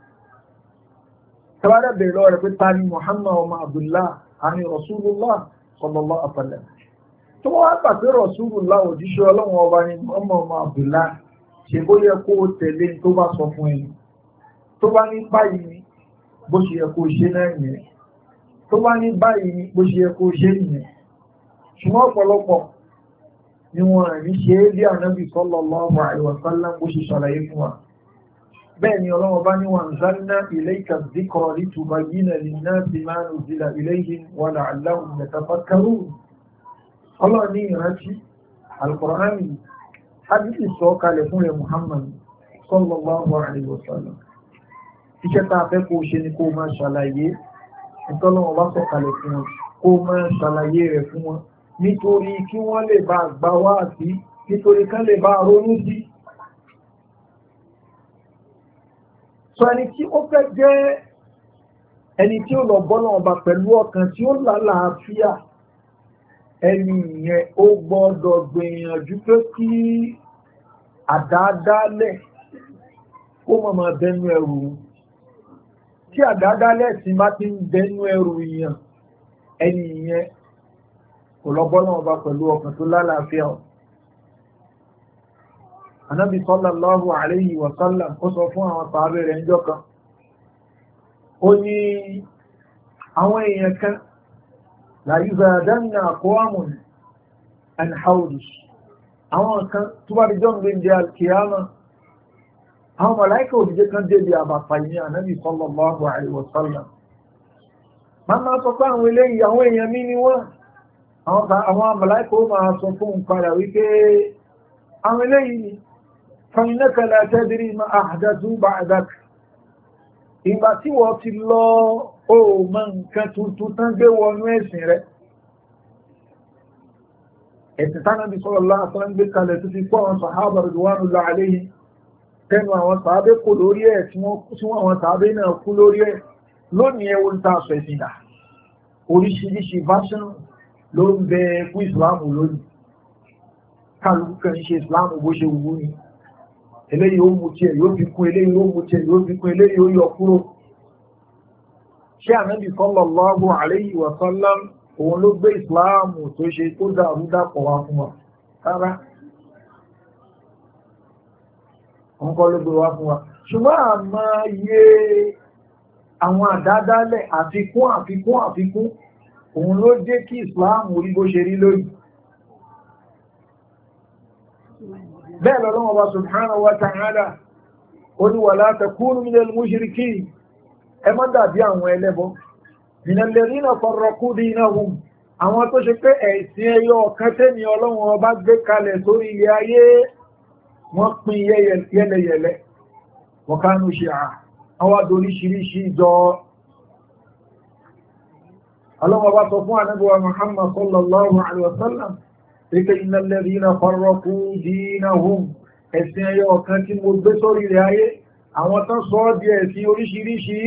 tàbádà bèèrè lọ́wọ́ rẹ̀ pé ta ni Muhammad ọmọ Abdullah àni Rasulullah sallallahu alaihi wasallam tó wọ́n wá gbà pé Rasulullah òjíṣẹ́ ọlọ́run ọba ni ọmọ Abdullah ṣe bó yẹ kó tẹ̀lé tó bá sọ fún ẹni tó bá ní báyìí ni bó ṣe yẹ kó ṣe náà nìyẹn tó bá ní báyìí ni bó ṣe yẹ kó ṣe nìyẹn ṣùgbọ́n ọ̀pọ̀lọpọ̀ ni wọ́n rí ṣe é bí ànábì sallallahu alaihi wasallam bó ṣe ṣàlàyé fún wa bẹ́ẹ̀ ni ọlọ́wọ́ bá ní wa anzalna ilayka dhikra litubayyina linnasi ma nuzila ilayhim wa la'allahum yatafakkarun ọlọ́run ní ìrántí Al-Qur'ani hadith sọ kalẹ̀ fún rẹ̀ Muhammad sallallahu alaihi wasallam iṣẹ́ tá a fẹ́ kó ṣe ni kó máa ṣàlàyé ìtọ́lọ́wọ́ bá sọ kalẹ̀ fún wọn kó máa ṣàlàyé rẹ̀ fún wọn nítorí kí wọ́n lè bá gbà wá sí nítorí kán lè bá ronú sí. sọ ẹni tí ó fẹ́ jẹ́ ẹni tí ó lọ bọ́nà ọba pẹ̀lú ọkàn tí ó lálàáfíà ẹni yẹn ó gbọ́dọ̀ gbìyànjú pé kí àdáadáalẹ̀ ó mọ̀mọ́ bẹnu ẹrù tí àdáadáalẹ̀ sì má ti ń bẹnu ẹrù yẹn ẹni yẹn kò lọ bọ́nà ọba pẹ̀lú ọkàn tó lálàáfíà ọ̀. Ànábì sallallahu alayhi wa sallam ó sọ fún àwọn sàábẹ̀ rẹ̀ ńjọ́ kan ó ní àwọn èèyàn kan la yuzadanna aqwamun an hawli àwọn kan tó bá di jọ́ ń gbé alkiyama àwọn màláíkà òdìjẹ́ kan débi àbàfà yìí Ànábì sallallahu alayhi wa sallam máa sọ pé àwọn eléyìí àwọn èèyàn mi ni wọ́n àwọn màláíkà ó máa sọ fún padà wípé àwọn eléyìí ni فإنك لا تدري ما أحدثوا بعدك ìgbà tí wọ́n ti lọ ó mọ nǹkan tuntun tán gbé wọnú ẹ̀sìn rẹ̀ ẹ̀sìn tánàbí sallallahu alaihi wasallam gbé kalẹ̀ tó fi kọ́ àwọn sàhábà ridwanullahi alayhim tẹnu àwọn sàábé kò lórí ẹ̀ tí wọ́n àwọn sàábé náà kú lórí ẹ̀ lónìí ẹwọ́ ń ta aṣọ ẹ̀sìn dà oríṣiríṣi version ló ń bẹ fún ìsìláàmù lónìí kálukú kan ṣe ìsìláàmù bó ṣe wù ní eléyìí ó mú tí ẹ̀ yóò fi kún eléyìí ó mú tí ẹ̀ yóò fi kún eléyìí ó yọ kúrò ṣé Ànábì sallallahu alayhi wa sallam òun ló gbé ìsìláàmù tó ṣe tó dàrú dàpọ̀ wá fún wa rárá òun kọ́ ló gbé wá fún wa ṣùgbọ́n àmọ́ iye àwọn àdádálẹ̀ àfikún òun ló jẹ́ kí ìsìláàmù rí bó ṣe rí lóyìí bẹ́ẹ̀ lọ́wọ́ bá subhanahu wa ta'ala ó ní wala takunu minal mushrikin ẹ má dàbí àwọn ẹlẹ́bọ minal ladhina farraqu dinahum àwọn tó ṣe pé ẹ̀sìn ẹyọ ọ̀kan tẹ́ni ọlọ́run ọba gbé kalẹ̀ sórí ilé ayé wọ́n pín yẹ́lẹyẹ̀lẹ́ wa kanu shi'a àwọn adoríṣiríṣi ìjọ ọlọ́run ọba sọ fún Ànábì wa Muhammad sallallahu alaihi wa sallam إن الذين فرقوا دينهم ẹ̀sìn ẹyọ ọ̀kan tí mo gbé sórí rẹ̀ ayé àwọn tán sọ ọ́ di ẹ̀sìn oríṣiríṣi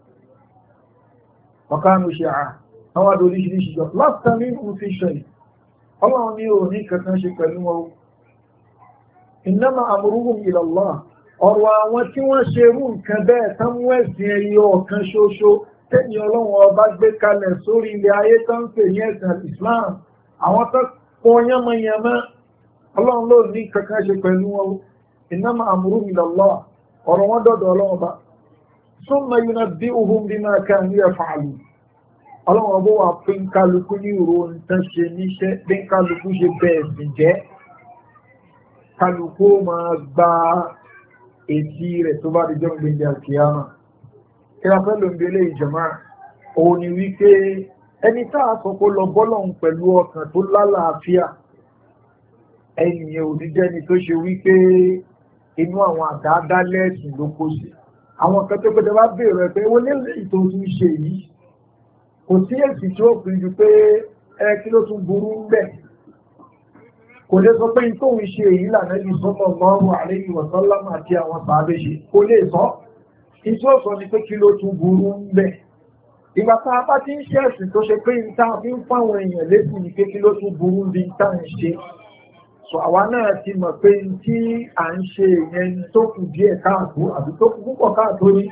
ọ̀kánù ṣe àwọn àdó oríṣiríṣi jọ látàrí ìfúnfiṣẹ́ ọlọ́run ní ò ní kankan ṣe pẹ̀lú wọn innama amruhum ila Allah ọ̀rọ̀ àwọn tí wọ́n ṣe rú nǹkan bẹ́ẹ̀ tán mú ẹ̀sìn ẹyọ ọ̀kan ṣoṣo tẹ́ni ọlọ́run ọba gbé kalẹ̀ sórí ilẹ̀ ayé tó ń pè ní ẹ̀sìn Islam àwọn tó kọ́ yánmọ́yánmọ́ ọlọ́run ló ní kankan ṣe pẹ̀lú wọn innama amruhum ila Allah ọ̀rọ̀ wọn dọ̀dọ̀ ọlọ́run ọba summa yunabbi'uhum bima kanu yaf'alun ọlọ́run ọba wà pín kálukú ní ìró nǹkan ṣe níṣẹ́ bí kálukú ṣe bẹ́ẹ̀ sì jẹ́ kálukú máa gba èsì rẹ̀ tó bá di jọ́ gbèndé àkíyàmá ìrafẹ́ ló ń belé ìjọmá òun ni wípé ẹni tá a sọ pé lọ bọ́lọ̀hún pẹ̀lú ọkàn tó lálàáfíà ẹnìyẹn ò ní jẹ́ni tó ṣe wípé inú àwọn àdáadáa lẹ́ẹ̀sìn ló kó sí àwọn kan tó gbẹdẹ bá béèrè pé wọ́n nílé ìtò tún ṣe yìí kò sí èsì tí ó fi ju pé kí ló tún burú ń bẹ̀ kò lè sọ pé tóun ṣe èyí lànà ìsọ́nà lọ́rùn àlẹ́yìn wọ̀sánlámà àti àwọn sàábẹ́ ṣe kò lè sọ ìtí ó sọ ni pé kí ló tún burú ń bẹ̀ ìgbà tá a bá ti ń ṣe ẹ̀sìn tó ṣe pé ń tá a fi ń fáwọn èèyàn lẹ́sìn ni pé kí ló tún burú bí ń tá à ń ṣe sọ àwa náà ti mọ̀ pé tí à ń ṣe ìyẹn tó kù díẹ̀ káàtó àbí tó kù púpọ̀ káàtó ní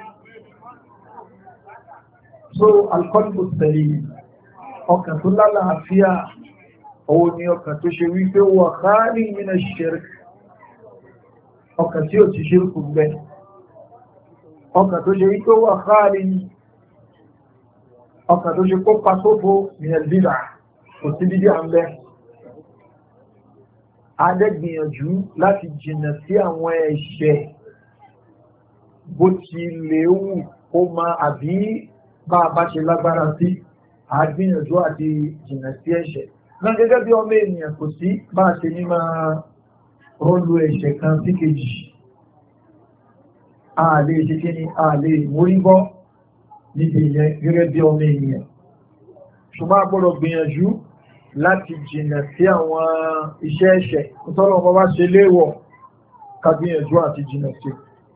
so alqalbu salim ọkàn tó lálàáfíà òun ni ọkàn tó ṣe wípé wà khali mina shirk ọkàn tí ó ti ṣírkù gbẹ ọkàn tó ṣe wípé wà khali ọkàn tó ṣe kó pasófo mina bid'ah kò sí bídí à ń bẹ adẹ́gbìyànjú láti jìnnà sí àwọn ẹ̀ṣẹ̀ bó ti léwu ó máa àbí bá a bá ṣe lágbára sí àgbìyànjú àti jìnnà sí ẹ̀ṣẹ̀ náà gẹ́gẹ́ bí ọmọ ènìyàn kò sí bá a ṣe ní máa rọ́lù ẹ̀ṣẹ̀ kan sí kejì a lè ṣe kí ni a lè mórí bọ́ níbi ìyẹn gẹ́gẹ́ bí ọmọ ènìyàn ṣùgbọ́n a gbọ́dọ̀ gbìyànjú láti jìnnà sí àwọn iṣẹ́ ẹ̀ṣẹ̀ nítorí ọmọ bá ṣe léèwọ̀ ká gbìyànjú àti jìnnà sí.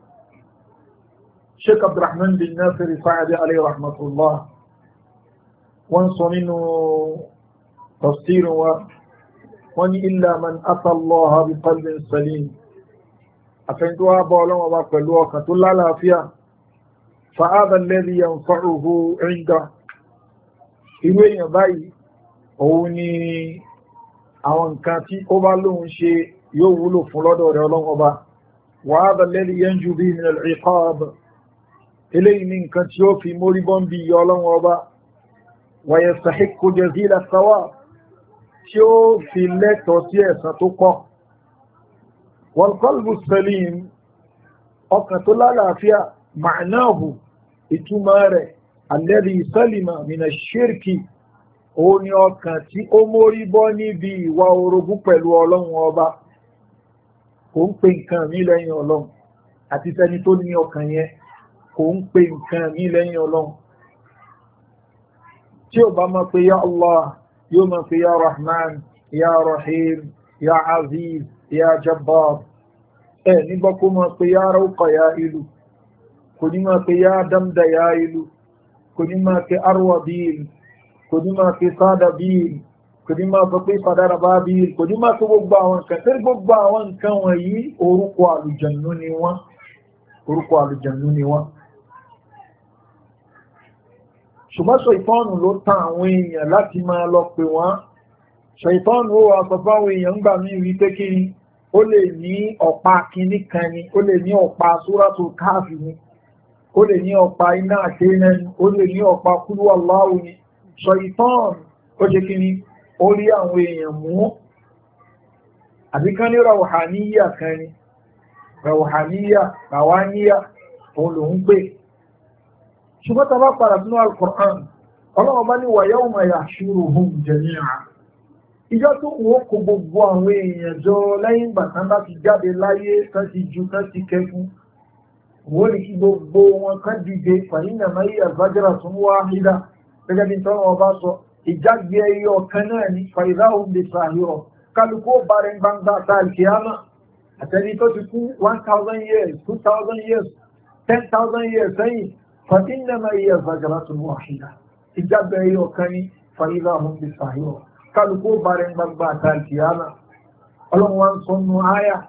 Sheikh Abdurrahman bin Nasir Sa'di alayhi rahmatullah wọ́n sọ nínú tafsir wọ́n ní illa man ata Allah bi qalbin salim àfẹ́ntó wá bọ́ ọlọ́wọ́ bá pẹ̀lú ọkàn tó lálàáfíà fa hadha alladhi yanfa'uhu 'inda irú èèyàn báyìí òun ni àwọn nǹkan tí ó bá lóun ṣe yóò wúlò fún lọ́dọ̀ rẹ̀ ọlọ́wọ́ bá wa hadha alladhi yanju bihi min al-'iqab eléyìí ní nǹkan tí ó fi mórí bọ́m̀bì yọ ọlọ́wọ́ bá wa yastahiqqu jazila thawab tí ó fi lẹ́tọ̀ọ́ sí ẹ̀san tó pọ̀ wal qalbu salim ọkàn tó lálàáfíà ma'nahu ìtumọ̀ rẹ̀ alladhi salima min ash-shirki ó ní ọkàn tí ó mórí bọ́ níbi ìwà orogún pẹ̀lú ọlọ́run ọba kò ń pe nǹkan mí lẹ́yìn ọlọ́run àti sẹ́ni tó ní ọkàn yẹn kò ń pe nǹkan mí lẹ́yìn ọlọ́run tí ó bá máa pe ya Allah yóò máa pe ya Rahman ya Rahim ya Aziz ya Jabbar nígbà kó máa pe ya Rawqa ya Ilu kò ní máa pe ya Damda ya Ilu kò ní máa pe Arwabil kò ní máa fi sáádà bíi kò ní máa sọ pé fàdára bá bíi kò ní máa tó gbogbo àwọn nǹkan tẹ́lẹ̀ gbogbo àwọn nǹkan wọ̀nyí orúkọ àlùjànnú ni wọ́n orúkọ àlùjànnú ni wọ́n ṣùgbọ́n ṣàítánù ló tàn àwọn èèyàn láti máa lọ pè wọ́n ṣàítánù ó wà sọ fáwọn èèyàn ńgbà mí rí pé kí ni ó lè ní ọ̀pá kínní kan ni ó lè ní ọ̀pá Suratul Kahfi ni ó lè ní ọ̀pá iná àtẹ́nẹ́ ni ó lè ní ọ̀pá Qul Huwallahu ni ṣàítán ó ṣe kí ni ó rí àwọn èèyàn mú àbíká ní ràwàháníyà kan ni ràwàháníyà òun lòun gbé ṣùgbọ́n tàbá padà sínú al-Qur'an ọlọ́wọ́ bá ní wa yawma yahshuruhum jami'a ìjọ tó wọ́n kó gbogbo àwọn èèyàn jọ lẹ́yìn bàtán bá ti jáde láyé tán ti ju tán ti kẹfún wọ́n ní kí gbogbo wọn ká dìde fàyínà máyé zajratun wahida gẹ́gẹ́ bí tọ́rọ ọba sọ ìjágbé ẹyọ ọ̀kan náà ní fàìdáhùn lè sàáhírọ̀ kálukú bá rẹ̀ gbangba tààkìyàmá àtẹni tó ti kú 1000 years 2000 years 10,000 years sẹ́yìn fàtínàmà iye zajratun wahida ìjágbé ẹyọ ọ̀kan ní fàìdáhùn lè sàáhírọ̀ kálukú bá rẹ̀ gbangba tààkìyàmá ọlọ́run wa ń sọ nù áyà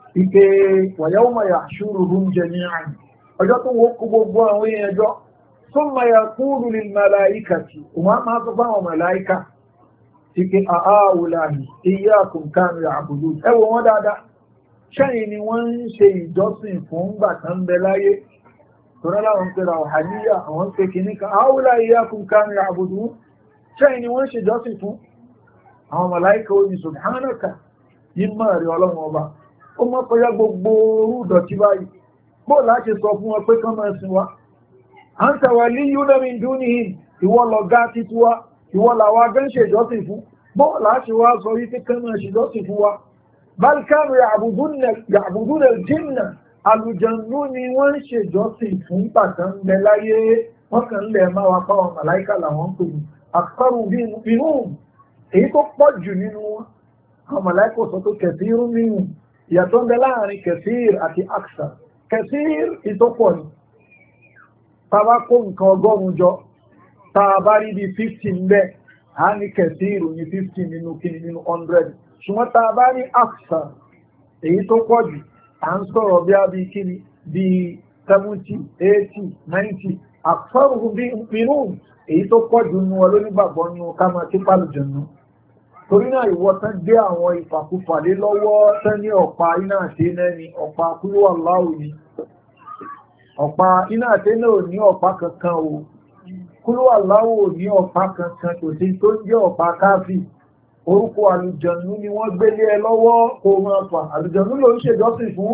ike wa yawma yahshuruhum jami'an ọjọ́ tó wọ́n kó gbogbo àwọn èèyàn jọ thumma yaqulu lil malaikati wọ́n máa sọ fún àwọn màláíkà ike àáwùláhì iyyakum kanu ya'budun ẹwọ wọn dáadáa ṣẹ́yìn ni wọ́n ń ṣe ìjọsìn fún gbàtàn bẹ láyé tọ́rọlá wọn pẹ̀lú àwòhàníyà àwọn pé kì ní ká àáwùláhì iyyakum kanu ya'budun ṣẹ́yìn ni wọ́n ń ṣe ìjọsìn fún àwọn màláíkà ó ní subhanaka yíma rí ọlọ́run ọba ó mọ́ kọjá gbogbo rúdọ̀tí báyìí bó láti sọ fún wọn pé kán máa sin wa anta waliyyuna min dunihim ìwọ lọ̀gá títí wa ìwọ làwọn agẹ́ ń ṣe ìjọsìn fún bó láti wá sọ wípé kán máa ṣe ìjọsìn fún wa bal kanu ya'buduna al-jinna àlùjànnú ni wọ́n ń ṣe ìjọsìn fún pàtàkì ń bẹ láyé wọ́n kàn ń lẹ̀ máa wá pa àwọn màláìkà làwọn ń pè ní aktharu minhum èyí tó pọ̀ jù nínú wọn àwọn màláìkà sọ pé kathirun minhum ìyàtọ̀ ń bẹ láàrin kathir àti aksar kathir ìtọ́pọ̀ ni tàbá kó nǹkan 100 jọ tàbá rí bí 50 ń bẹ a ní kathir ní 50 nínú kíni nínú 100 ṣùgbọ́n tàbá rí aksar èyí tó pọ̀ jù à ń sọ̀rọ̀ bí a bí kíni bí 70 80 90 aktharuhum minhum èyí tó pọ̀ jù nínú wọn lónígbàgbọ́ nínú ká máa tí pàlùjọ̀nù torí náà ìwọ tán gbé àwọn ìfàkúfàdé lọ́wọ́ tán ní ọ̀pá iná àti iná ni ọ̀pá kúrò aláwò ni ọ̀pá iná àti iná ò ní ọ̀pá kankan o kúrò aláwò ò ní ọ̀pá kankan kò sí tó ń jẹ́ ọ̀pá káfí orúkọ àlùjọ̀nù ni wọ́n gbélé ẹ lọ́wọ́ kó máa fà àlùjọ̀nù ló ń ṣèjọ́sìn fún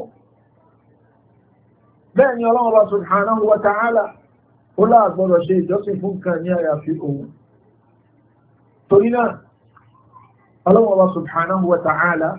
bẹ́ẹ̀ ni Ọlọ́run bá subhanahu wa ta'ala ó láàgbọ́dọ̀ ṣe ìjọ́sìn fún kan ní àyàfi òun torí náà Allah subhanahu wa ta'ala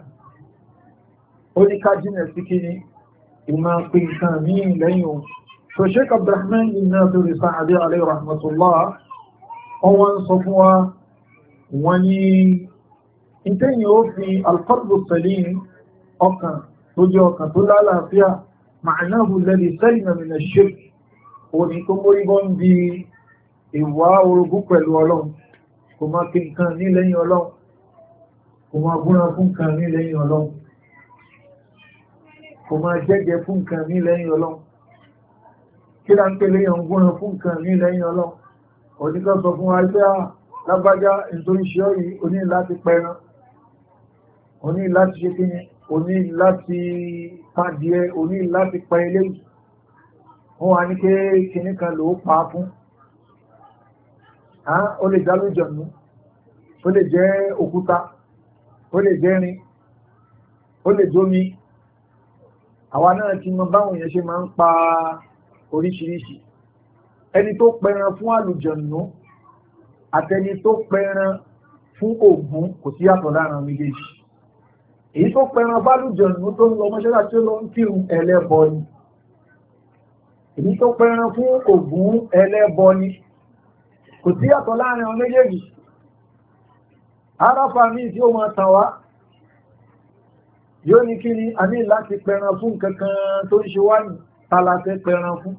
ó ní ká jìnà sí kí ni ìmá pín nǹkan ní lẹ́yìn ohun so Sheikh Abdurrahman bin Nasir Sa'di alayhi rahmatullah wọ́n sọ fún wa wọ́n ní ìtẹ́yìn ó fi al-qalbu salim ọkàn tó jẹ́ ọkàn tó lálàáfíà ma'nahu alladhi salima min ash-shirk ó ní tó mórí bọ́ ń di ìwà orogún pẹ̀lú Ọlọ́run kò má pín nǹkan ní lẹ́yìn Ọlọ́run kò máa gúnra fún nǹkan ní lẹ́yìn Ọlọ́run kò máa jẹ́gẹ́ fún nǹkan ní lẹ́yìn Ọlọ́run kí lá ń pè léyàn gúnra fún nǹkan ní lẹ́yìn Ọlọ́run òdíkọ́ sọ fún wa pé lágbájá nítorí ṣe ọ́ yìí o ní láti pẹran o ní láti ṣe kíni o ní láti pàdíẹ o ní láti pa ilé wọ́n wá ní pé kíní kan ló pa fún ó lè dálójọ̀nú ó lè jẹ́ òkúta ó lè jẹ́rin ó lè jómi àwa náà ti mọ báwọn èèyàn ṣe máa ń pa oríṣiríṣi ẹni tó pẹran fún àlùjọ̀nù àtẹni tó pẹran fún Ògún kò sí yàtọ̀ láàrin méjèèjì èyí tó pẹran fálùjọ̀nù tó ń lọ mọ́ṣáláṣí tó lọ ń kírun ẹlẹ́bọ ni èyí tó pẹran fún Ògún ẹlẹ́bọ ni kò sí yàtọ̀ láàrin méjèèjì aráfà ní tí ó máa tàn wá yóò ní kí ni a ní láti pẹran fún kankan tó ń ṣe wá ní tàlàtẹ́ pẹran fún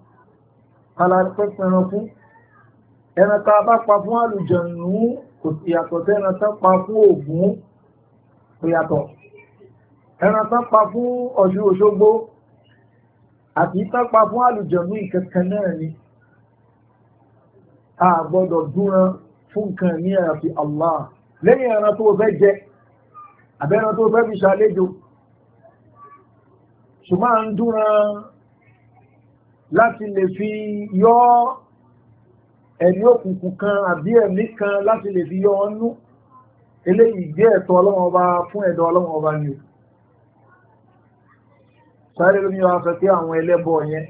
ẹran tá bá pa fún àlùjọ̀nù kò sí yàtọ̀ tẹ́ran tán pa fún Ògún kò yàtọ̀ ẹran tán pa fún Ọ̀ṣun Òṣogbo àti tán pa fún àlùjọ̀nù ìkankan náà ni a gbọ́dọ̀ dúran fún nǹkan ní àyàfi Allah lẹ́yìn ẹran tó fẹ́ jẹ àbẹ́ran tó fẹ́ fi ṣàlejò ṣùgbọ́n ń dúran láti lè fi yọ ẹ̀mí òkùnkùn kan àbí ẹ̀mí kan láti lè fi yọ ọ́nú eléyìí gbé ẹ̀tọ́ Ọlọ́run Ọba fún ẹ̀dọ̀ Ọlọ́run Ọba ni o sáré lómi wa sọ pé àwọn ẹlẹ́bọ yẹn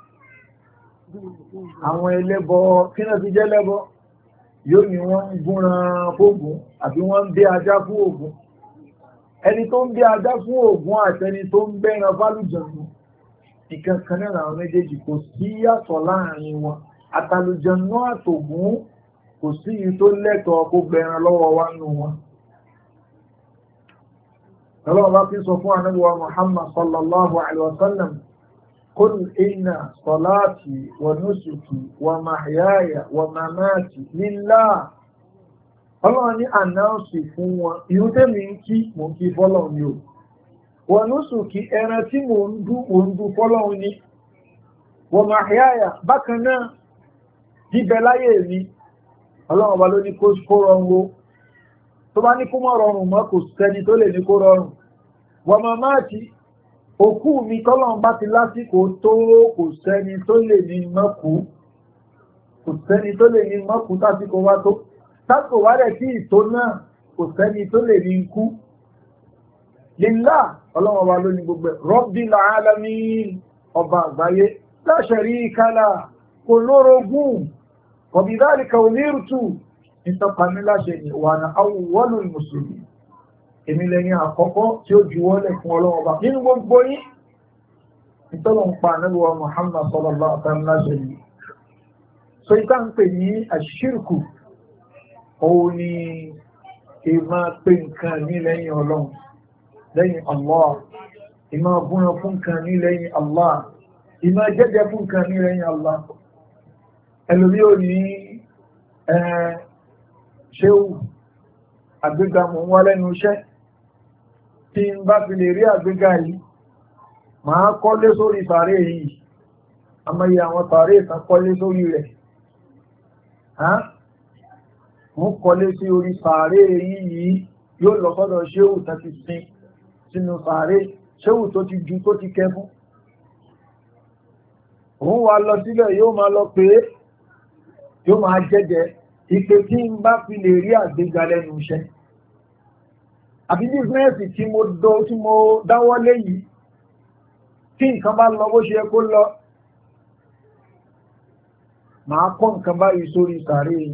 àwọn ẹlẹ́bọ kí náà ti jẹ́ lẹ́bọ yóò ní wọ́n ń gúnran fóògùn àbí wọ́n ń bẹ́ ajá fún Ògún ẹni tó ń bẹ́ ajá fún Ògún àtẹni tó ń bẹ́ran fálùjọ̀nù nǹkan kan náà àwọn méjèèjì kò sí yàtọ̀ láàrin wọn àtàlùjọ̀nù àtògún kò sí yìí tó lẹ́tọ̀ọ́ kó gbẹran lọ́wọ́ wa nù wọn. ọlọ́run bá fi sọ fún ànábì wa Muhammad sallallahu alaihi wa sallam قل إن صلاتي ونسكي ومحياي ومماتي لله Ọlọ́run ní ànáùsì fún wọn irú tẹ́mi ń kí mò ń kí fọ́lọ̀ ní o wa nusuki ẹran tí mò ń dú fọ́lọ́run ni wa mahyaya bákan náà jíbẹ láyé mi ọlọ́run ọba ló ní kó rọrùn o tó bá ní kó mọ́ rọrùn mọ́ kò sẹ́ni tó lè ní kó rọrùn wa mamati òkú mi tọ́lọ́run bá ti lásìkò tó kò sẹ́ni tó lè ní mọ́kú kò sẹ́ni tó lè ní mọ́kú tásìkò wá tó tásìkò wá rẹ̀ tí ìtò náà kò sẹ́ni tó lè ní kú lillah ọlọ́run ọba ló ní gbogbo rabbil alamin ọba àgbáyé la sharika lah kò lórogún wa bidhalika umirtu ìtọ́pamí láṣẹ ni wa ana awwalul muslimin èmi lẹ́yìn àkọ́kọ́ tí ó juwọ́lẹ̀ fún ọlọ́run ọba nínú gbogbo yín ìtọ́lọ̀ ń pa ànábì Muhammad sallallahu alaihi wasallam láṣẹ yìí so ìta ń pè ní àṣírkù òun ni ìmá pé nǹkan ní lẹ́yìn ọlọ́run lẹ́yìn Allah ìmá búran fún nǹkan ní lẹ́yìn Allah ìmá jẹ́jẹ́ fún nǹkan ní lẹ́yìn Allah ẹlòmí ò ní ṣéwù àgbéga mò ń wá lẹ́nu iṣẹ́ tí ń bá fi lè rí àgbéga yìí máa kọ́lé sórí sàárè yìí àmọ́yé àwọn sàárè kan kọ́lé sórí rẹ̀ mú kọ́lé sí orí sàárè yìí yóò lọ sọ́dọ̀ ṣéwù tó ti sin sínú sàárè ṣéwù tó ti ju tó ti kẹ́ fún òun wá lọ sílẹ̀ yóò máa lọ pé yóò máa jẹ́jẹ́ ìpè tí ń bá fi lè rí àgbéga lẹ́nu iṣẹ́ àbí bísínẹ́sì tí mo dáwọ́ lé yìí tí nǹkan bá lọ bó ṣe yẹ kó lọ máa kọ́ nǹkan báyìí sórí sàárè yìí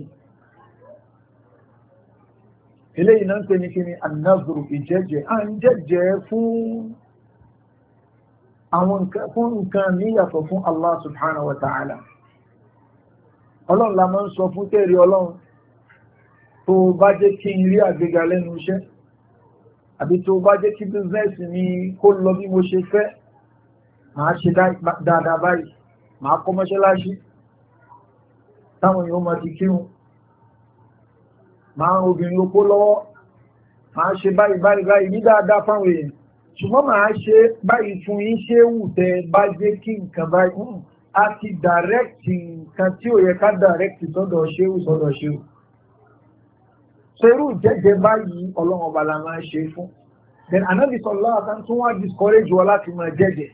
eléyìí náà ń pè ní kí ni an-nazru ìjẹ́jẹ́ à ń jẹ́jẹ́ fún àwọn nǹkan níyàtọ̀ fún Allah subhanahu wa ta'ala ọlọ́run la máa ń sọ fún tẹ́rì ọlọ́run tó bá jẹ́ kí n rí àgbéga lẹ́nu iṣẹ́ àbí tó bá jẹ́ kí bíznẹ́sì mi kó lọ bí mo ṣe fẹ́ máa ṣe dáadáa báyìí máa kọ́ mọ́ṣáláṣí táwọn èèyàn máa ti kírun máa ń obìnrin opó lọ́wọ́ máa ṣe báyìí ní dáadáa fáwọn èèyàn ṣùgbọ́n máa ṣe báyìí fún yín ṣé wù tẹ́ bá jẹ́ kí nǹkan báyìí a ti dàrẹ́kìtì nǹkan tí ó yẹ ká dàrẹ́kìtì sọ́dọ̀ ṣéwù ṣerú jẹ́jẹ́ báyìí ọlọ́run ọba la máa ṣe fún then Ànábì sallallahu alaihi wasallam tún wá discourage wa láti máa jẹ́jẹ́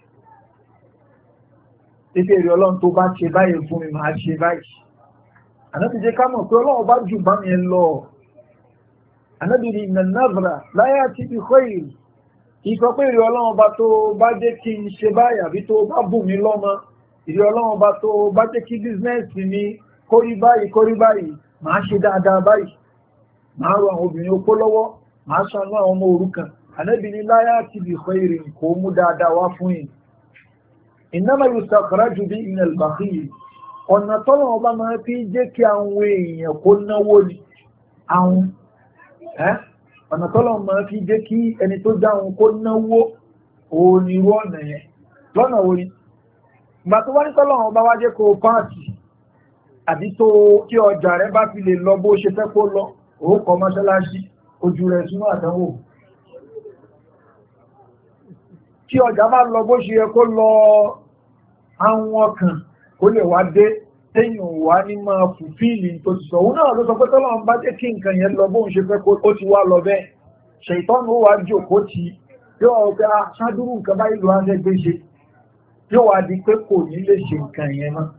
títí èrè ọlọ́run tó bá ṣe báyìí fún mi máa ṣe báyìí Ànábì jẹ́ ká mọ̀ pé ọlọ́run bá jù bá mi lọ Ànábì ní inna an-nazra la ya'ti bi khayr ìsọ pé èrè ọlọ́run ọba tó bá jẹ́ kí n ṣe báyìí àbí tó bá bù mí lọ́mọ èrè ọlọ́run ọba tó bá jẹ́ kí bísínẹ́sì mi kórí báyìí máa ṣe dáadáa báyìí máa rọ àwọn obìnrin opó lọ́wọ́ máa ṣàánú àwọn ọmọ òrukàn Ànábì ní la ya'ti bi khayrin kò mú dáadáa wá fún yìí innama yustakhraju bi min al-bakhil ọ̀nà tọ́lọ̀ ọba máa fi jẹ́ kí àwọn èèyàn kó náwó ni àwọn ọ̀nà tọ́lọ̀ máa fi jẹ́ kí ẹni tó dáhùn kó náwó onírú ọ̀nà yẹn lọ́nà orí ìgbà tó wá ní tọ́lọ̀ ọba wá jẹ́ kó pààtì àbí tó kí ọjà rẹ bá fi lè lọ bó ṣe fẹ́ kó lọ ó kọ́ mọ́ṣáláṣí ojú rẹ̀ sínú àdánwò kí ọjà bá lọ bó ṣe yẹ kó lọ àwọn ọkàn kó lè wá dé téèyàn wá ní máa fùfíìlì tó ti sọ òun náà ló sọ pé tọ́lọ́run bá jẹ́ kí nǹkan yẹn lọ bóun ṣe fẹ́ kó ó ti wá lọ bẹ́ẹ̀ ṣètọ́nù ó wá jòkó tí yóò wá pé aṣáájúrú nǹkan báyìí ló wá fẹ́ gbé ṣe yóò wá di pé kò ní lè ṣe nǹkan yẹn mọ́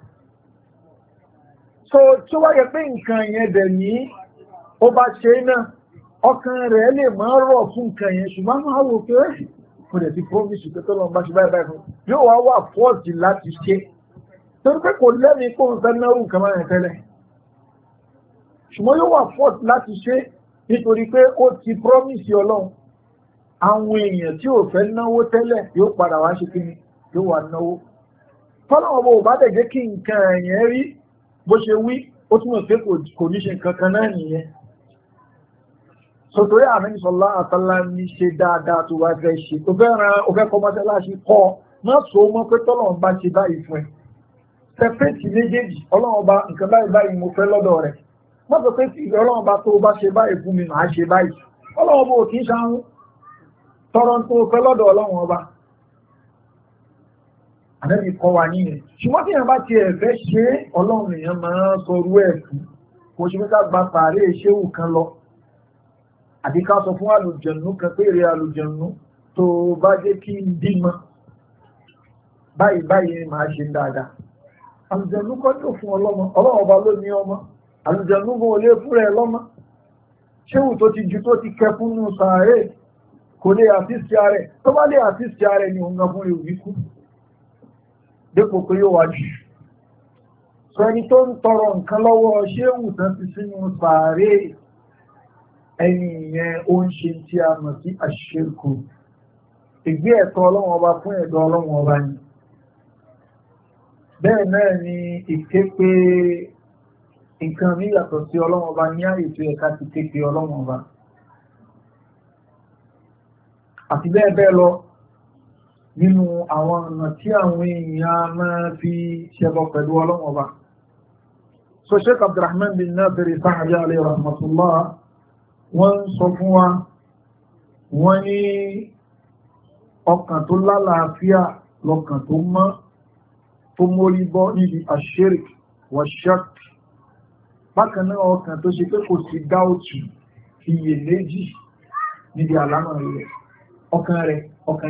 so tí ó wá yẹ pé nǹkan yẹn dẹ̀ ní ó bá ṣe náà ọkàn rẹ̀ lè máa rọ̀ fún nǹkan yẹn ṣùgbọ́n máa wò pé kò dẹ̀ ti promise pé tọ́lọ́run bá ṣe báyìí fún yóò wá wà fọ́ọ̀tì láti ṣe torí pé kò lẹ́ni kó ń fẹ́ náwó nǹkan máa yẹn tẹ́lẹ̀ ṣùgbọ́n yóò wà fọ́ọ̀tì láti ṣe nítorí pé ó ti promise ọlọ́run àwọn èèyàn tí ò fẹ́ náwó tẹ́lẹ̀ yóò padà wá ṣe kíni yóò wà náwó tọ́lọ́run bó bá dẹ̀ jẹ́ kí nǹkan yẹn rí bó ṣe wí ó túnmọ̀ pé kò ní ṣe nǹkan kan náà nìyẹn sọ̀tòrí àmì sọ̀lá àtàlá ní ṣe dáadáa tó wá fẹ́ ṣe tó fẹ́ ran òfẹ́ kọ́ mọ́ṣáláṣí kọ́ má so mọ́ pé tọ́lọ́run bá ṣe báyìí fún ẹ sẹpẹ́tì méjèèjì ọlọ́run bá nǹkan báyìí mo fẹ́ lọ́dọ̀ rẹ̀ má sọ pé tí ọlọ́run bá tó bá ṣe báyìí fún mi màá ṣe báyìí ọlọ́run bó kì í ṣàánú tọrọ tó fẹ́ lọ́dọ̀ ọlọ́run ọba ànábì kọ́ wa níyẹn ṣùgbọ́n tí èèyàn bá ti ẹ̀fẹ́ ṣe ọlọ́run èèyàn máa ń sọrú ẹ̀ fún kò ṣe ká gba pàárẹ ìṣéwù kan lọ àbí ká sọ fún àlùjànnú kan pé èrè àlùjànnú tó bá jẹ́ kí n bímọ báyìí báyìí ni màá ṣe dáadáa àlùjànnú kọ́ tó fún ọlọ́mọ ọlọ́run ọba ló ní ọmọ àlùjànnú kò lè fún rẹ̀ lọ́mọ ṣéwù tó ti ju tó ti kẹ fún nù sàárè kò lè àtìsí ààrẹ tó bá lè àtìsí ààrẹ ni òun gan fún rẹ̀ òbí kú dépò pé yóò wájú sọ ẹni tó ń tọrọ nǹkan lọ́wọ́ ṣéwù tán ti sínú sàárè ẹni ìyẹn ó ń ṣe tí a mọ̀ sí àṣírkù ìgbé ẹ̀tọ́ ọlọ́run ọba fún ẹ̀dọ́ ọlọ́run ọba ni bẹ́ẹ̀ náà ni ìké pé nǹkan mi yàtọ̀ sí ọlọ́run ọba ní ààyè tó ẹ̀ka ti ké pé ọlọ́run ọba àti bẹ́ẹ̀ bẹ́ẹ̀ lọ nínú àwọn ọ̀nà tí àwọn èèyàn máa fi ṣẹbọ pẹ̀lú ọlọ́run ọba. So Sheikh Abdurrahman bin Nasir Sa'di alayhi rahmatullah wọ́n sọ fún wa wọ́n ní ọkàn tó lálàáfíà lọ́kàn tó mọ́ tó mórí bọ́ níbi ash-shirk wa shak bákan náà ọkàn tó ṣe pé kò sí dáòtù iyèméjì níbi àlámọ̀ rẹ̀ ọkàn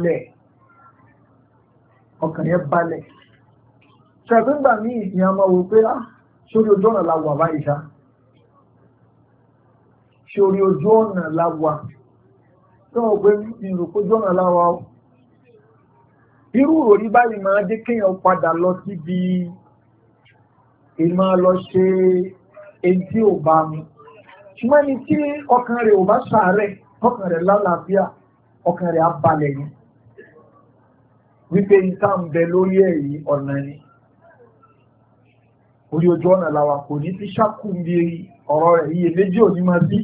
yẹn balẹ̀ ṣẹ̀gbẹ́gbà ní ìyàn máa wò pé sórí ojú ọ̀nà la wà báyìí ṣá sórí ojú ọ̀nà la wà tó wọ́n pé ìrùkú ojú ọ̀nà la wà ó irú òrí báyìí máa dé kéèyàn padà lọ síbi ìmọ̀ lọ ṣe èyí tí ò bá mu ṣùgbọ́n ní tí ọkàn rẹ̀ ò bá ṣàárẹ̀ ọkàn rẹ̀ lálàáfíà ọkàn rẹ̀ á balẹ̀ yìí wípé ìta ń bẹ lórí èyí ọ̀nà ni orí ojú ọ̀nà làwà kò ní sí ṣákù bí ọ̀rọ̀ rẹ̀ iye méjì ò ní máa bí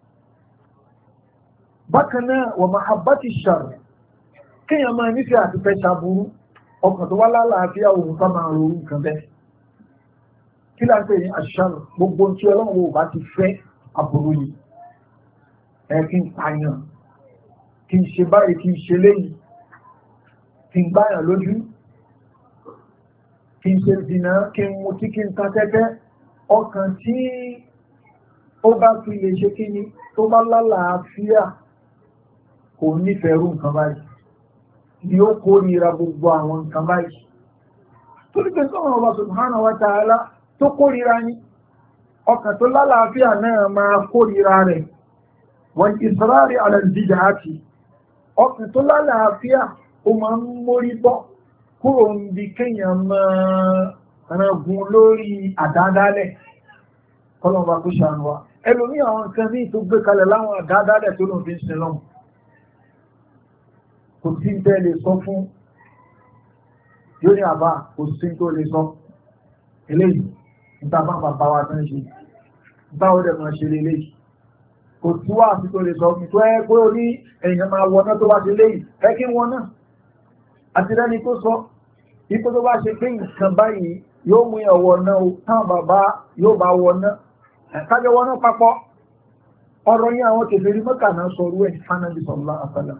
bákan náà wa mahabbati sharr kéèyàn máa nífẹ̀ẹ́ àti fẹ́ ṣàbúrú ọkàn tó wá lálàáfíà òun ká máa ro nǹkan bẹ́ẹ̀ kí láti pè ní àṣàrò gbogbo tí ọlọ́run ò bá ti fẹ́ àbúrú yìí kí n pààyàn kí n ṣe báyìí kí n ṣe léyìí kí n gbáyàn lójú kí n ṣe zìnà kí n mutí kí n ta tẹ́tẹ́ ọkàn tí ó bá fi lè ṣe kí ni tó bá lálàáfíà kò nífẹ̀ẹ́ rú nǹkan báyìí ni ó kórìíra gbogbo àwọn nǹkan báyìí torí pé sọ́wọ́n ọba subhanahu wa ta'ala tó kórìíra ní ọkàn tó lálàáfíà náà máa kórìíra rẹ̀ wal israri ala al-bid'ati ọkàn tó lálàáfíà ó máa ń mórí bọ́ kúrò ń bi kéèyàn máa rangun lórí àdádálẹ̀ kọ́lọ́mọba kó ṣàánú wa ẹlòmí àwọn nǹkan ní tó gbé kalẹ̀ láwọn àdádálẹ̀ tó lòun fi ń sin lọ́mù kò sí tẹ́ lè sọ fún yóò ní àbá kò sí tó lè sọ eléyìí níta bá bàbá wa tán ṣe báwo dẹ̀ máa ṣe eléyìí kò tí wá sí tó lè sọ fún tó ẹ pé ó ní èèyàn máa wọná tó bá ṣe léyìí ẹ kí wọn náà àti lẹ́ni tó sọ ipò tó bá ṣe pé nǹkan báyìí yóò mú ẹ̀wọ̀ náà táwọn bàbá yóò bá wọ náà kájọ wọn náà papọ̀ ọ̀rọ̀ yẹn àwọn kèfèrí Mẹ́kà náà sọ orú ẹ̀ fánàbí sallallahu alaihi wasallam